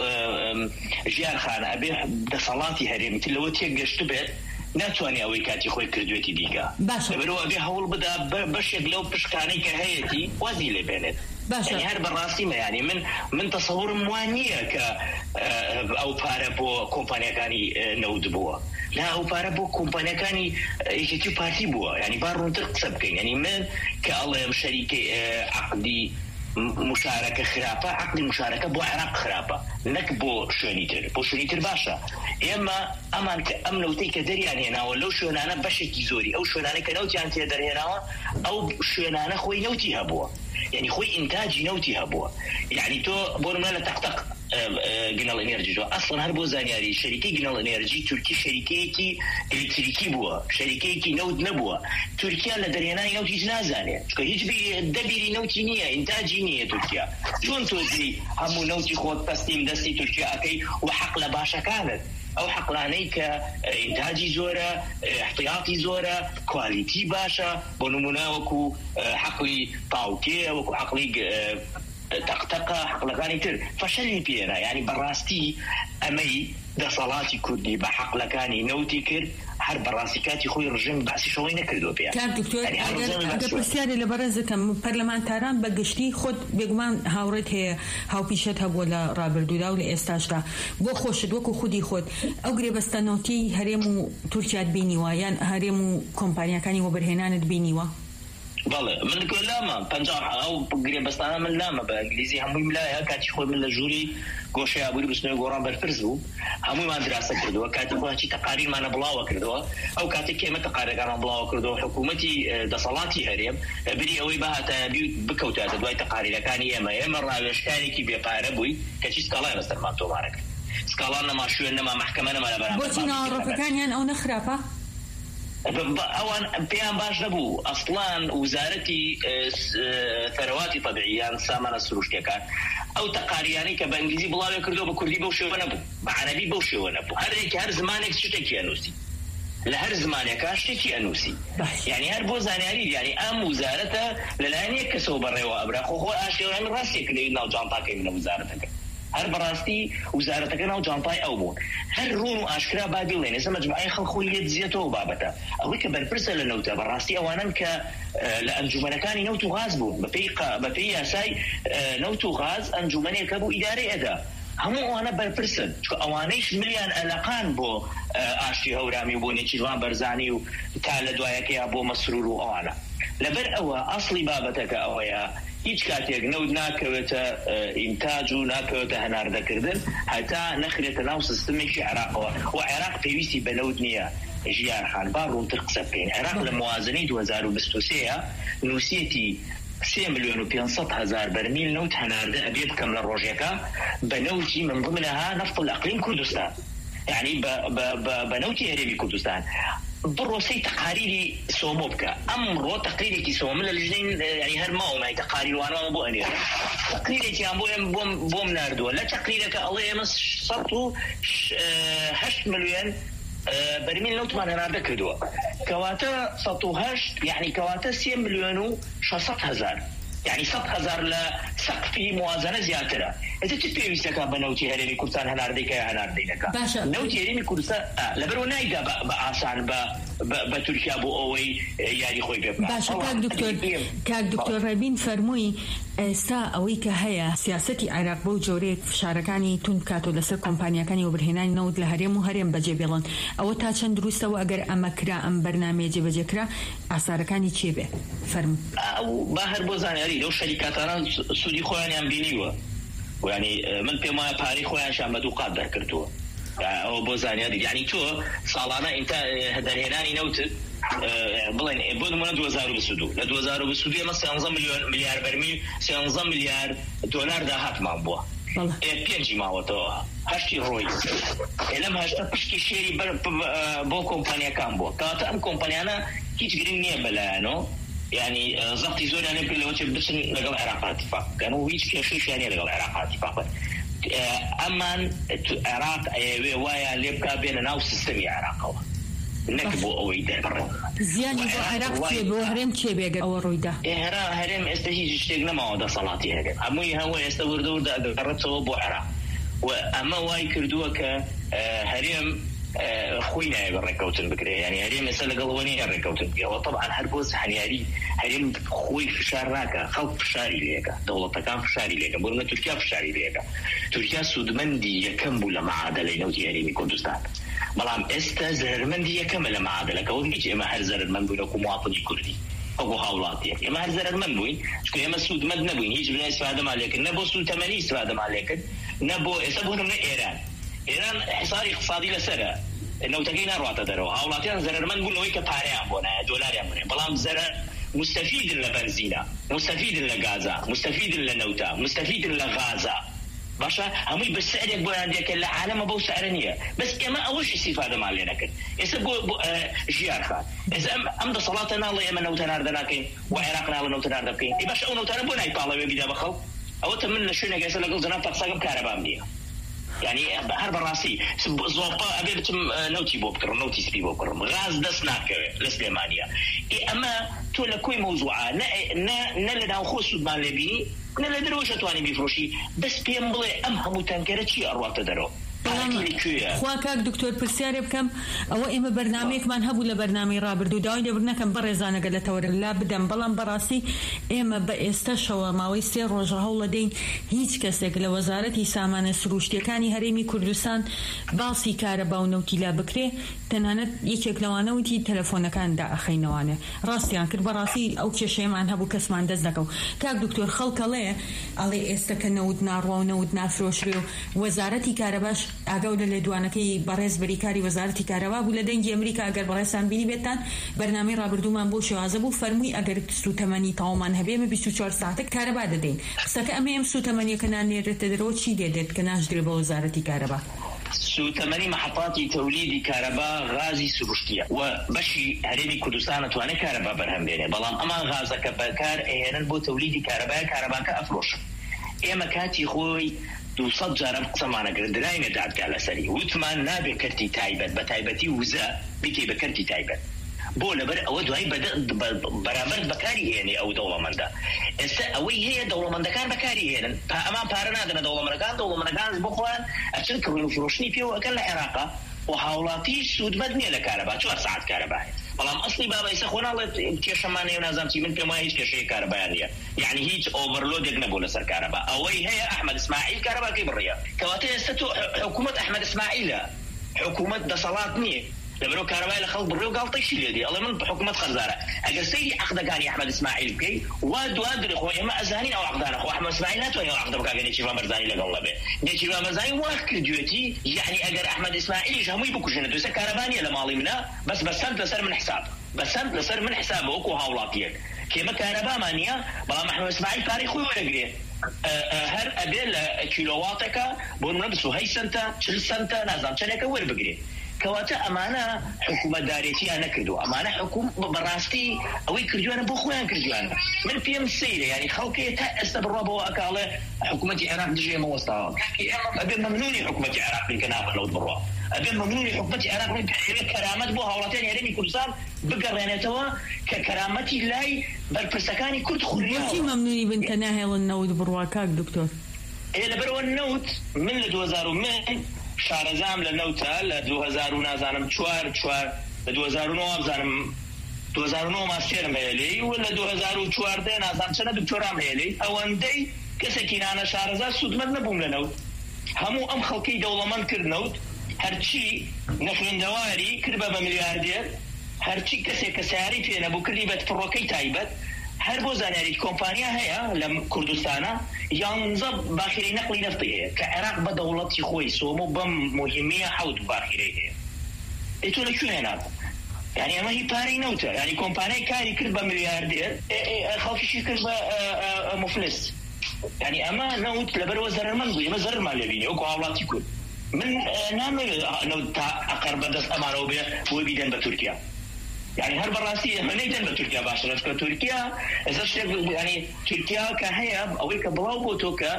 ژیان خانە ئەبێ دەسەڵاتی هەرێمی تر لەوە تێگەشت بێت ناتوانێ ئەوەی کاتی خۆی کردوێتی دیکە لەبەرەوە ئەبێ هەوڵ بدا بەشێک لەو پشکانەی کە هەیەی وازی لێ بێنێت يعني هر بالراسيمه يعني من تصورم وانيه ك او بارا بو كومبانيا كاني نود بوا لا او بارا بو كومبانيا كاني يجي بارتي بوا يعني بارون تقسب كين يعني من كالله شركه عقدي مشاركه خرافه عقد مشاركه بو عراق خرافه نك بو شونيتر باشا اما امان امنوتي كدري يعني انا ولو شو انا بشكي زوري او شو انا كنوتي انت دري هنا او شو انا خوي نوتي هبوا يعني خوي انتاجي نوتي هبوا يعني تو بورنا لا تقطق جنال انرجي جو اصلا هربو زانياري شركه جنال انرجي تركي شركه الكتريكي بوا شركه نود نبوا تركيا لا درينا نوتي جنازانه هيج بي دبيري نوتي نيه انتاجي نيه تركيا شلون تودي هم نوتي خود تسليم دستي تركيا اكي وحقله باشا كانت او حقلانيك انتاجي زوره احتياطي زوره كواليتي باشا بنمونا وكو حقلي طاوكي وكو حقلي تقتقى حقلقاني تر فشلني بينا يعني براستي امي ده صلاتي كردي بحقلقاني نوتي كر هر براسيكاتي خوي رجم بحسي شوي نكردو بيها كان دكتور اگر پرسیاری لبرزکم پارلمانتاران بگشتی خود بگمان هاورت هي هاو پیشت هبو لا رابردودا و لاستاشدا بو خوشد وکو خودی خود او گریبستانوتی هرمو ترکیات بینیوا یان هرمو کمپانیاکانی و برهنانت بینیوا بله من كل لاما بنجاح او قريب بس انا من لاما بالانجليزي هم ملاها كاتي خوي من الجوري قوشي ابو بسنو غوران بالفرزو هم ما دراسه كردوا كاتي خوي شي تقارير ما نبلاوا كردوا او كاتي كيما تقارير كان بلاوا كردوا حكومتي دصلاتي هريم بري اوي بها تبي بكوتا دواي تقارير كان يما راويش كاني كي بيقاربوي كاتي سكالا بس ما تو مارك سكالا ما شو انما محكمه ما لا بوتينا رفكان او نخرافه اوان بيان باش نبو اصلا وزارتي ثروات طبيعيه سامانه سروشتكان او تقارياني كبانجليزي بلاوي كردو بكردي بوشي ونبو بعربي بوشي ونبو هر زمانك شتك يا نوسي لە هەر زمانێکە شتێکی ئەنووسی یعنی هەر بۆ زانیاری یعنی ئەم وزارەتە لەلایەن یەک کەسەوە بەڕێوە ئەبرا خۆ ئاشێوانی ڕاستێک لەوی ناو جانتاکەی منە وزارەتەکە هەر بەڕاستی وزارەتەکە ناو جانتای ئەو بوون هەر ڕوون و ئاشکرا با بڵێن ئێستا مەجموعەی خەڵخۆی لێ دزیێتەوە بابەتە ئەوەی کە بەرپرسە لە نەوتە بەڕاستی ئەوانن کە لە ئەنجومەنەکانی نەوت و غاز بوون بەپێی یاسای نەوت و غاز ئەنجومەنێکە بوو ئیدارەی ئەدا هەموو ئەوانە بەرپرسن چکە ئەوانەیش ملیان ئەلەقان بۆ ئاشتی هەورامی بۆ نێچیروان بەرزانی و تا لە دوایەکەیە بۆ مەسرور و ئەوانە لەبەر ئەوە ئەسڵی بابەتەکە ئەوەیە هیچ کاتێک نەوت ناکەوێتە ئینتاج و ناکەوێتە هەناردەکردن هەتا نەخرێتە ناو سیستمێکی عێراقەوە و عێراق پێویستی بە نەوت نییە ژیارخان با ڕوونتر قسە بکەین عێراق لە موازنەی 2023 نووسێتی 3,500,000 بەرمیل نەوت هەناردە ئەبێ بکەم لە ڕۆژێکە بە نەوتی من ضمنها نفط الإقليم کوردستان يعني بنوتي هرمي كردستان بروسي تقاريري سومو بكا امرو تقريري كي سومو من الجنين يعني هر ما وما تقارير وانا بو اني تقريري كي بوم ناردو لا تقريرك الله يمس صوتو 8 مليون برميل نوت ما نراد كردوا كواتا صوتو 8 يعني كواتا 3 مليون و 600,000 يعني 100,000 لسقفي موازنة زيادة إذا تبيويستك بنوتي هرمي كردستان هنارديك يا هناردينك نوتي هرمي كردستان لبرو نايدا بآسان بتركيا بو أوي يعني خوي بيبنا باشا كاك دكتور رابين فرموي استا اوي که هيا سياستي عراق بو جوري فشاركاني تون كاتو لسر كومبانياكاني وبرهنان نود لهريم وهريم بجيبلن او تا چند دروسته و اگر امكرا ام برنامج بجكرا اثاركاني چي به فرم او باهر بوزاني لو شركاتنا سودي خواني ام بينيوا يعني من بما باري خوان شامدو قادر كرتو او بوزاني يعني تو صالانه انت هدرهناني نوت بلين بود من 2022 ل 2022 مثلا 11 مليار برميل 11 مليار دولار ده هات مابو بينجي ماوتو هاشتي روي لم هاشتا بشكي شيري بو كومبانيا كامبو كانت ام كومبانيانا هيج جرينيه بلانو يعني ضبط زول يعني بلو تبدس لقى العراق اتفاق كانوا هيج شيء يعني لقى العراق اتفاق امان العراق ويا ليبكا بين ناو سيستم العراق نكبو أويدا برا زياني بعراق تبو هرم تبي أو رويدا هرم استهيج اشتغلنا ما هذا صلاتي هرم أمي هو يستورد ورد قررت سو بعراق وأما واي كردوه كهرم خوينا يبركوتن بكري يعني هرم مثلا قلواني يبركوتن بكري وطبعا هربوز حنياري هرم خوي في شارراكا خلق في شاري ليكا دولة كان في شاري ليكا بقولنا تركيا في شاري ليكا تركيا سودمندي يكمل معادلة نوتي هرمي كردستان بلام استا زهرمندية كاملة معادلة كون هيك اما هر زهرمند بوين اكو مواطني كردي اكو حولاتي اما هر زهرمند بوين شكو اما سود مد نبوين هيك بنا استفادة مالكن نبو سود 80 استفادة مالكن نبو اسبوهم من ايران حصار اقتصادي لسرة انه تقينا رواتا درو حولاتي زهرمند بوين لويك باريان بونا دولار يامونه بلام زهر مستفيد لبنزينة مستفيد لغازا مستفيد لنوتا مستفيد لغازا باشا همي بالسعر يقول عندك العالم ابو سعرنيه بس اما اولش استفاده مالنا كن يسبوا جيار خان اذا امد صلاتنا الله يمن وتناردنا كين وعراقنا الله وتناردنا كين باش او نوتنا بناي طالب بيدا بخو او تمنى شنو قايس لك زنا تقصاق كهرباء مديه يعني هرب راسي زوقا ابيتم نوتي بوبكر نوتي سبي بوبكر غاز دسناك لسليمانيه اما تقول كوي موضوعه نلنا خوص مال لبي نلا دروش تواني بيفروشي بس بيمبلي ام همو تنكرتشي اروات درو خواكاك دكتور برسياري بكم او اما برنامج من هبو لبرنامج رابردو داوي لبرناكم برزانه قال تور لا بدم بلان براسي اما باستشوا ماوي سير روج هولدين هیچ کەسێک لە وەزارەتی سامانە سروشتیەکانی هەرێمی کوردستان باسی کارەبا و نەوتیلا بکرێ تەنانەت یەکێک لەوانەوتی تەلەفۆنەکاندا ئەخەینەوانێ ڕاستیان کرد بەڕاستی ئەو کێشەیەمان هەبوو کەسمان دەست دەکەوت کاک دکتۆر خەڵکەڵێ ئەڵێ ئێستا کە نەوت ناڕوا و نەوت نافرۆشرێ و وەزارەتی کارەباش ئاگاو لە لێدوانەکەی بەڕێز بەریکاری وەزارەتی کارەبا بوو لە دەنگی ئەمریکا ئەگەر بەڕێزان بینی بێتان بەرنامەی ڕابردوومان بۆ شێوازە بوو فەرمووی ئەگەر سوتەمەنی تەواومان هەبێ 24 ساعتە کارەبا دەدەین قسەکە ئەمە ئەم سوتەمەنیەکە نانێرێتە دەرەوە چی دێت کە ناشدرێ بە وەزارەتی کارەبا سوتەمەنی محطاتی تەولیدی کارەبا غازی سروشتیە و بەشی هەرێمی کوردستان ئەتوانێت کارەبا بەرهەم بێنێ بەڵام ئەما غازەکە بەکار ئێنن بۆ تەولیدی کارەباکە ئەفرۆشن ئێمە کاتی خۆی 200 جارم قسمانە گردرای نەدادگا لەسەری وتمان نابێ کەرتی تایبەت بە تایبەتی وزە بکەی بە کەرتی تایبەت بۆ لەبەر ئەوە دوای بەرامبەر بەکاری هێنێ ئەو دەوڵەمەندە ئێستا ئەوەی هەیە دەوڵەمەندەکان بەکاری هێنن ئەمان پارە نادەنە دەوڵەمەندەکان بخۆیان ئەچن کڕون و فرۆشتنی پێوە ئەکەن لە عێراقا و هاوڵاتی سوودمەند نییە لە کارەبا 4 ساعت کارەبا بەڵام ئەسڵی بابەیسە خۆ ناڵێت کێشەمانەیە و نازانم چی من پێم وایە هیچ کێشەیە کارەبایان نییە یعنی هیچ ئۆڤەرلۆدێک نەبوو لەسەر کارەبا ئەوەی هەیە ئەحمەد ئیسماعیل کارەباکەی بڕیە کەواتە ئێستا تۆ حکوومەت ئەحمەد ئیسماعیلە حکوومەت دەسەڵات نییە لەبەرەوە کارەبای لە خەڵک بڕێ و گاڵتەیشی لێدی ئەڵێ من حکوومەت خەنزارە ئەگەر سەیری عەقدەکانی ئەحمەد ئیسماعیل بکەی وا دوادرێ خۆ ئێمە ئەزانین ئەو عەقدانە خۆ ئەحمەد ئیسماعیل ناتوانێت عەقدە بکات نێچیروان بەرزانی لەگەڵ نەبێ نێچیروان بەرزانی وا کردوێتی یعنی ئەگەر ئەحمەد ئیسماعیلیش هەمووی بکوژێنێت دوێسە کارەبا نییە لە ماڵی منە بەس بەسەند لەسەر من حساب بەسەند لەسەر من حسابە وەکو هاوڵاتیەک کێمە کارەبامان نییە بەڵام ئەحمەد ئیسماعیل پارەی خۆی وەرەگرێ هەر ئەبێ لە کیلۆواتێکە بۆ نمونە 28 سنتە 40 سنتە نازانم چەندێکە وەربگرێ کەواتە ئەمانە حکوومەتدارێتیان نەکردو ئەمانە حکووم بەڕاستی ئەوەی کردوانە بۆ خۆیان کردوانە من پێم سەیرە ینی خەڵکی تا ئێستا بڕابەوە ئەکاڵێ حکوومەتی عێراق دژێ ئێمە وەستاوە ئەبێ مەمنونی حکوومەتی عێراق بین کە ناخەنەوت بڕوا ئەبێ مەمنونی حکوومەتی عێراق بین کە کەرامەت بۆ هاوڵاتیان هەرێمی کوردستان بگەڕێنێتەوە کە کەرامەتی لای بەرپرسەکانی کورد خوڕیاوە چی مەمنونی بن کە ناهێڵن نەوت بڕوا کاک دکتۆر لەبەرەوە نەوت من لە 2009 شارەزام لە نەوتە لە 2000 نازانم 4 لە 2009 بزانم 2009 ماستێرم هەیە لێی و لە 2014 نازانم چەندە دکتۆرام هەیە لێی ئەوەندەی کەسێکی نانە شارەزا سوودمەند نەبووم لە نەوت هەموو ئەم خەڵکی دەوڵەمەند کرد نەوت هەرچی نەخوێندەواری کرد بە ملیاردێر هەرچی کەسێک کە سیاری پێ نەبوو کردی بە فڕۆکەی تایبەت هەر بۆ زانیاری کۆمپانیا هەیە لە کوردستانە 11 باخیرەی نەقلی نەفتی هەیە کە عێراق بە دەوڵەتی خۆی سۆم و بەم مهمیە 7 باخیرەی هەیە ئێتۆ لەکوێ هێنات یعنی ئەمە هی پارەی نەوتە یعنی کۆمپانیای کاری کرد بە ملیاردێر خەڵکیشی کرد بە مفلس یعنی ئەمە نەوت لەبەرەوە زەرمەند بوو ئێمە زەرمان لێبینی وەکو هاوڵاتی کورد من نامەوێت نەوت تا ئەقەر بەدەست ئەمانەوە بێ بۆی بیدەن بە تورکیا يعني هر براسي هنيدن بتركيا باشا تركيا اذا شيء يعني تركيا كهيا او كبلاو بوتوكا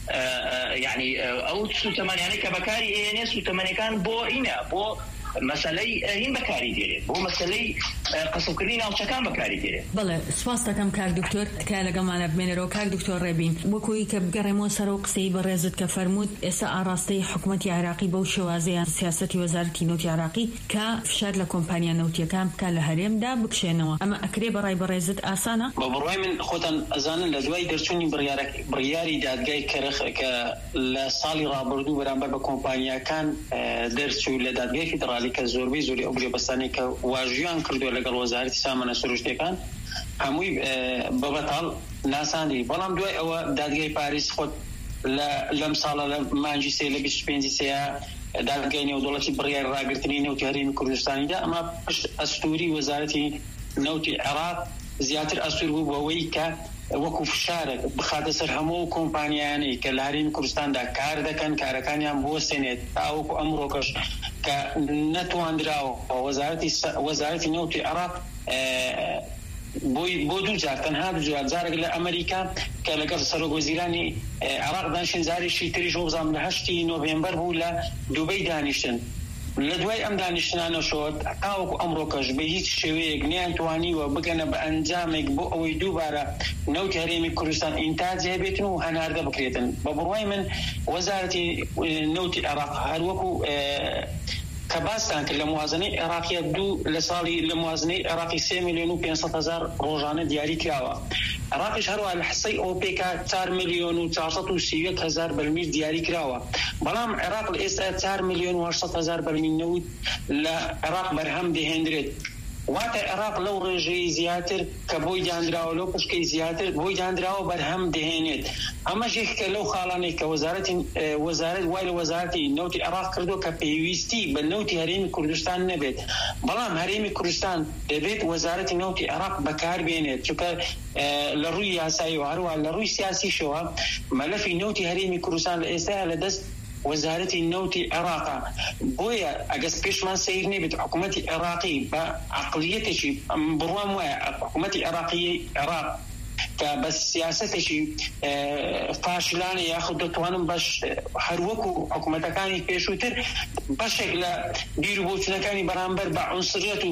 يعني او سو 8 يعني كبكاري يعني سو 8 كان بو هنا بو مسئلەی هین بەکاری دێرێت بۆ مەسەلەی قسمکردنی ناوچەکان بەکاری دێرێت. بەڵێ سپاس دەکەم کاک دکتۆر تکایە لەگەڵمانە بمێنەرەوە کاک دکتۆر ڕێبین بۆکوی کە بگەڕێمەوە سەرەوە قسەی بەڕێزت کە فەرمووت ئێستا ئاڕاستەی حکوومەتی عێراقی بەو شێوازەیە سیاسەتی وەزارەتی نەوتی عێراقی کە فشار لە کۆمپانیا نەوتیەکان بکات لە هەرێمدا بکشێنەوە ئەمە ئەکرێ بەڕای بەڕێزت ئاسانە؟ بە بڕوای من خۆتان ئەزانن لە دوای دەرچوونی بڕیاری دادگای کەرخ کە لە ساڵی ڕابردوو بەرامبەر بە کۆمپانیاکان دەرچوو لە دادگای فیدرالی کە زۆربەی ئەو بەستانی کە واژویان کردووە لەگەڵ وەزارەتی سامانە سروشتەکان هەمووی بەبەتاڵ ناساندی بەڵام دوای ئەوە دادگای پاریس خۆت لەم ساڵە لە مانجی سێ لە 25 سەیە دادگای نێودوڵەتی بڕیار ڕاگررتنی نەوتی هەرێمی کوردستانیدا ئەمە پشت ئەستوری وەزارەتی نەوتی عێراق زیاتر ئەستور بوو بەوەی کە وەکو فشارێک بخاتە سەر هەموو کۆمپانیانەی کە لە هەرێمی کوردستاندا کار دەکەن کارەکانیان بوەستێنێت تاوەکو ئەمڕۆکەش کە نەتواندراوە وەزارەتی نەوتی عێراق بۆ دوو جار تەنها دوو جار جارێک لە ئەمریکا کە لەگەڵ سەرۆکوەزیرانی عێراق دانیشتن جارێکی تریش وەزام لە 8 نۆڤێمبەر بوو لە دووبەی دانیشتن لە دوای ئەم دانیشتنانە شۆت تاوەکو ئەمڕۆکەش بە هیچ شێوەیەک نیانتوانیوە بگەنە بە ئەنجامێک بۆ ئەوەی دووبارە نەوتی هەرێمی کوردستان ئینتاج هەبێتن و هەناردە بکرێتن بە بڕوای من وەزارەتی نەوتی عێراق هەروەکو کە باستان کرد لە موازنەی عێراقیە دوو لە ساڵی لە موازنەی عێراقی 3,500,000 ڕۆژانە دیاری کراوە عێراقیش هەروە لە حسەی ئۆپێکا 4,431,000 بەرمیل دیاری کراوە بەڵام عێراق لە ئێستا 4,800,000 بەرمیل نەوت لە عێراق بەرهەم دەهێنرێت واتە عێراق لەو ڕێژەی زیاتر کە بۆی دانراوە لەو پشکەی زیاتر بۆی دانراوە بەرهەم دەهێنێت ئەمەش یەکێکە لەو خاڵانەی کە وەزارەت وای لە وەزارەتی نەوتی عێراق کردو کە پێویستی بە نەوتی هەرێمی کوردستان نەبێت بەڵام هەرێمی کوردستان دەبێت وەزارەتی نەوتی عێراق بەکار بێنێت چونکە لە ڕووی یاسایی و هەروە لە ڕووی سیاسیشەوە مەلەفی نەوتی هەرێمی کوردستان لە ئێستا لە دەست وەزارەتی نەوتی عێراقا بۆیە ئەگەس پێشمان سەیر نەبێت حکوومەتی عێراقی بە عەقڵیەتێکی بڕوام وایە حکوومەتی عێراقی عێراق کە بە سیاسەتێکی فاشلانە یاخود دەتوانم بەش هەروەکو حکوومەتەکانی پێشووتر بەشێک لە بیر و بۆچوونەکانی بەرامبەر بە عنسریەت و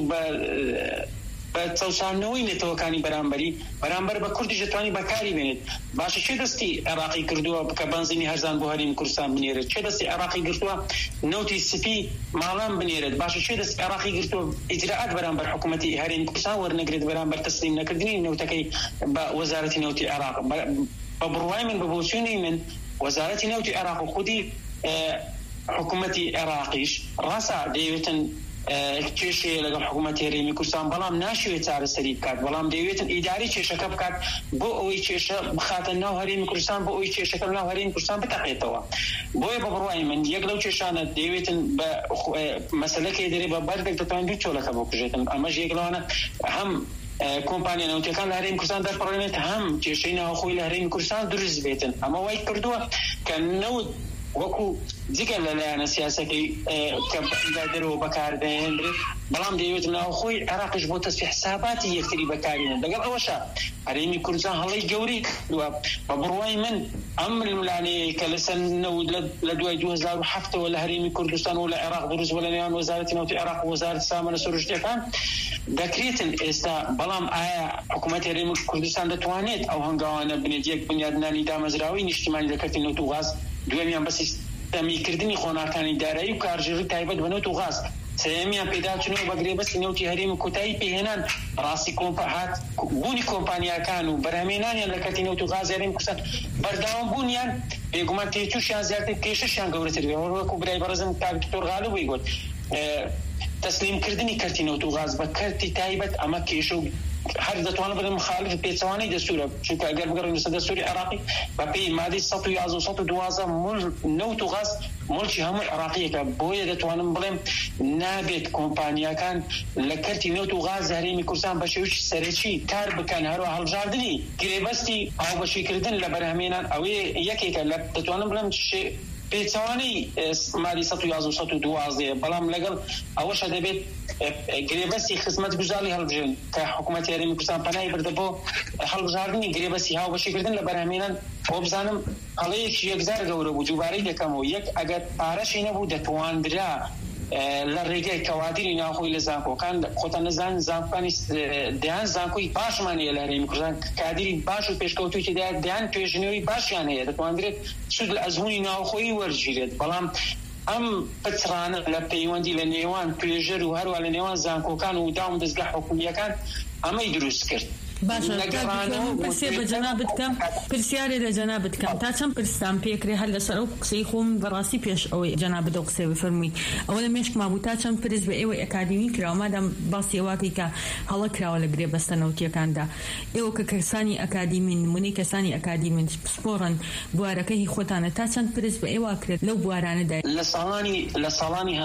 بە چەوسانەوەی نێتەوەکانی بەرامبەر بە کوردی دەتوانی بەکاری بێنێت. باشە چێ دەستی عێراقی کردووە کە بنزینی هەرزان بۆ هەرێمی کوردستان بنێرێت؟ چێ دەستی عێراقی گرتووە نەوتی سپی ماڵان بنێرێت؟ باشە چێ دەستی عێراقی گرتووە ئیجراءات بەرامبەر حکوومەتی هەرێمی کوردستان وەرنەگرێت بەرامبەر تەسلیم نەکردنی نەوتەکەی بە وەزارەتی نەوتی عێراق؟ بە بڕوای من بە بۆچوونی من وەزارەتی نەوتی عێراق و خودی حکوومەتی عێراقیش ڕاستە دەیەوێتن کێشەیە لەگەڵ حکوومەتی هەرێمی کوردستان، بەڵام ناشوێت چارەسەری بکات، بەڵام دەیەوێتن ئیداری کێشەکە بکات بۆ ئەوەی کێشە بخاتە ناو هەرێمی کوردستان، بۆ ئەوەی کێشەکە ناو هەرێمی کوردستان بتەقێتەوە. بۆیە بە بڕوای من یەک لەو کێشانە دەیەوێتن بە مەسەلەکەی دەرێ بە بەردێک دەتوانێت دوو چۆلەکە بۆ بکوژێتن. ئەمەش یەک لەوانە هەم کۆمپانیا نەوتەکان لە هەرێمی کوردستان دەرپەڕێنێت، هەم کێشەی ناوخۆی لە هەرێمی کوردستان دروست بێتن. ئەمە وای کردووە کە نەوت وەکو جگە لەلایەنە سیاسەکەی کە دەرەوە بەکاردەهێنرێت، بەڵام دەیەوێت ناوخۆی عێراقیش بۆ تەسفی حساباتی یەکتری بەکارهێنن. لەگەڵ ئەوەشە هەرێمی کوردستان هەڵەی گەورەی کردووە. بە بڕوای من ئەم ململانەیە کە لەسەر نەود لە دوای 2007ەوە لە هەرێمی کوردستان و لە عێراق دروست بووە لە نێوان وەزارەتی نەوتی عێراق و وەزارەتی سامانە سروشتیەکان دەکرێتن ئێستا، بەڵام ئایا حکوومەتی هەرێمی کوردستان دەتوانێت ئەو هەنگاوانە بنێت یەک بنیادنانی دامەزراوەی نیشتیمانی لەکەتی نەوت و غاز، دوێمیان بە سیستەمیکردنی خۆناکانی دارایی و کارژێڕی تایبەت بە نەوت و غاز، سەیەمیان پێداچنەوە بە گرێبەستی نەوتی هەرێمی کۆتایی پێهێنان ڕاستی کۆمپاهات بوونی کۆمپانیاکان و بەرهەمێنانیان لە کەتی نەوت و غاز هەرێمی کوردستان بەردەوام بوونیان بێگومان تێچووشیان زیاتر کێشەشیان گەورەتر بێ. وەکو برای بەڕێزم کاک دکتۆر غالبووی گوت تەسلیمکردنی کەرتی نەوت و غاز بە کەرتی تایبەت ئەمە کێشە و هەر دەتوانێت بڵێن مخالف پێچەوانەی دەستورە، چونکە ئەگەر بگەڕێین لەسەر دەستوری عێراقی بە پێی مادەی 111 و 112 نەوت و غاز مڵکی هەموو عێراقیەکە. بۆیە دەتوانم بڵێم نابێت کۆمپانیاکان لە کەرتی نەوت و غاز هەرێمی کوردستان بە شێوەیەکی سەرەکی کار بکەن، هەروە هەڵبژاردننی گرێبەستی هاوبەشیکردن لە بەرهەمێنان ئەوەیە یەکێکە لە دەتوانم بڵێم پێچەوانەی مادی 111 و 112، بەڵام لەگەڵ ئەوەشە دەبێت گرێبەستی خزمەتگوزاری هەڵبژێن کە حکوومەتی هەرێمی کوردستان پەنای بردە بۆ هەڵبژاردننی گرێبەستی هاوبەشیکردن لە بەرهەمێنان. بۆ بزانم هەڵەیەکی یەکجار گەورە بوو، جوبارەی دەکەمەوە، یەک ئەگەر پارەشی نەبوو دەتواندرا لە ڕێگەی کەوادری ناوخۆی لە زانکۆکان خۆتە نەزان زانکۆکانی دەیان زانکۆی باشمانەیە لە هەرێمی کوردستان، کادری باش و پێشکەوتوی تێدا دەیان توێژنەوەی باشیان هەیە، دەتوانرێت سود لە ئەزموونی ناوخۆیی وەرگیرێت. بەڵام ئەم پچرانە لە پەیوەندی لە نێوان توێژەر و هەروە لە نێوان زانکۆکان و داوم دەستگا حکوومیەکان ئەمەی دروست کرد. باشە پرسێ بە جەنابەت بکەم، پرسیارێ لە جەنابەت بکەم تا چەند پرسان پێکرێ هەر لەسەر ئەو قسەی خۆم بەڕاستی پێش ئەوەی جەنابەت ئەو قسەی بفەرمووی ئەوە لە مێشکما بوو تا چەند پرس بە ئێوە ئەکادمی کراوە مادام باسی ئەوەکەی کە هەڵە کراوە لە گرێبەستە نەوتیەکاندا. ئێوە کە کەسانی ئەکادیمین نمونەی کەسانی ئەکادیمین سپۆڕن بوارەکەی خۆتانە تا چەند پرس بە ئێوە کرێت لەو بوارانەدا لە ساڵانی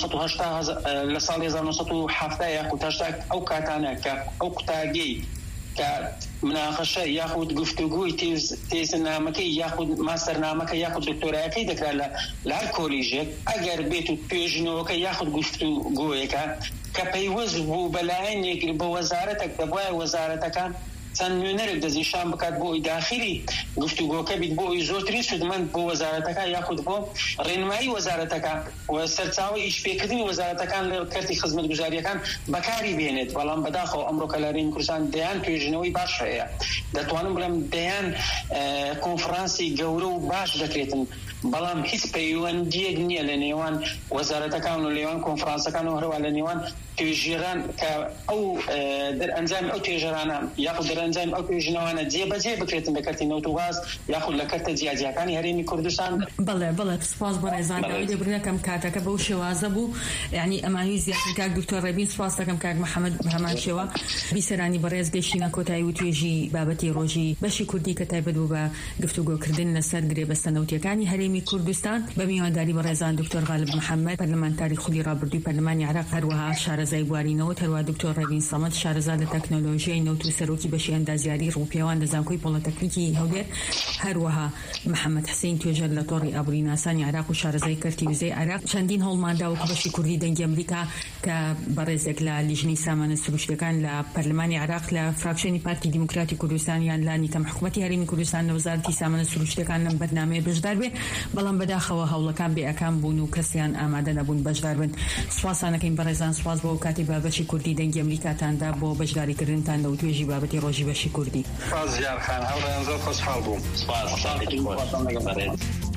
1970 لە ساڵی 1970 یاخود 80 ئەو کاتانە کە ئەو قوتاگەی کە مناقەشە یاخود گفتوگوی تێزنامەکەی یاخود ماستەرنامەکە یاخود دکتۆرایەکەی دەکرا لە هەر کۆلیژێک، ئەگەر بێت و توێژنەوەکە یاخود گفتوگویەکە کە پەیوەست بوو بەلایەنێک بە وەزارەتێک دەبوایە وەزارەتەکان چەند نوێنەرێک دەزیشان بکات بۆ ئەوی داخلی گفتوگۆکە بیت بۆ ئەوی زۆرتری سودمەند بۆ وەزارەتەکە یاخود بۆ ڕێنمایی وەزارەتەکە و سەرچاوی ئیشپێکردنی وەزارەتەکان لە کەرتی خزمەتگوزاریەکان بەکاری بێنێت. بەڵام بەداخەوە ئەمڕۆکە لە هەرێمی کوردستان دەیان توێژنەوەی باش هەیە، دەتوانم بڵێم دەیان کۆنفرانسی گەورە و باش دەکرێتن، بەڵام هیچ پەیوەندیەک نییە لە نێوان وەزارەتەکان و لێوان کۆنفرانسەکان و هەروە لە نێوان توێژێران کە ئەو دەرئەنجامی ئەو توێژەرانە یاخود دەرئەنجامی ئەو توێژنەوانە جێبەجێ بکرێتن لە کەرتی نەوت و غاز یاخود لە کەرتە جیاجیەکانی هەرێمی کوردستان. بەڵێ سپاس بۆ ڕێزانەوەی دەبرنەکەم کاتەکە بەو شێوازە بوو، یعنی ئەمانی زیاتر کاک دکتۆر ڕەبین سپاس دەکەم کاک محەممەد بە هەمان شێوە بیسەرانی بەڕێز گەشتینە کۆتایی و توێژی بابەتی ڕۆژی بەشی کوردی کە تایبەت بوو بە گفتوگۆکردن لەسەر گرێبەستە نەوتیەکانی هەرێمی هەرێمی کوردستان بە میوانداری بەڕێزان دکتۆر غالب محەممەد پەرلەمانتاری خودی ڕابردووی پەرلەمانی عراق هەروەها شارەزای بوارینەوە هەروە دکتۆر ڕەوین سەمەد شارەزا لە تەکنۆلۆژیای نەوت و سەرۆکی بەشی ئەندازیاری ڕووپیاوان لە زانکۆی پۆڵتەکنیکی هەولێر هەروەها محەممەد حسین توێژەر لە تۆڕی ئابووریناسانی عراق و شارەزای کەرتی وزەی عراق چەندین هەوڵماندا و بەشی کوردی دەنگی ئەمریکا کە بەڕێزێک لە لیژنەی سامانە سروشتەکان لە پەرلەمانی عراق لە فراکشنی پارتی دیموکراتی کوردستان یان لە نیتەم حکوومەتی هەرێمی کوردستان لە وەزارەتی سامانە سروشتەکان لەم بەرنامەیە بەشدار بێ بەڵام بەداخەوە هەوڵەکان بێئەکان بوون و کەسیان ئامادە نەبوون بەشدار بن. سوپاسانەکەین بەڕێزان، سوپاس بۆ کاتی بابەشی کوردی دەنگی ئەمریکاتاندا بۆ بەشداریکردنتان لە توێژی بابەتی ڕۆژی بەشی کوردی. سپاس زیاد خان، هەڵیان زۆر خۆشحاڵ بووم. سپاس.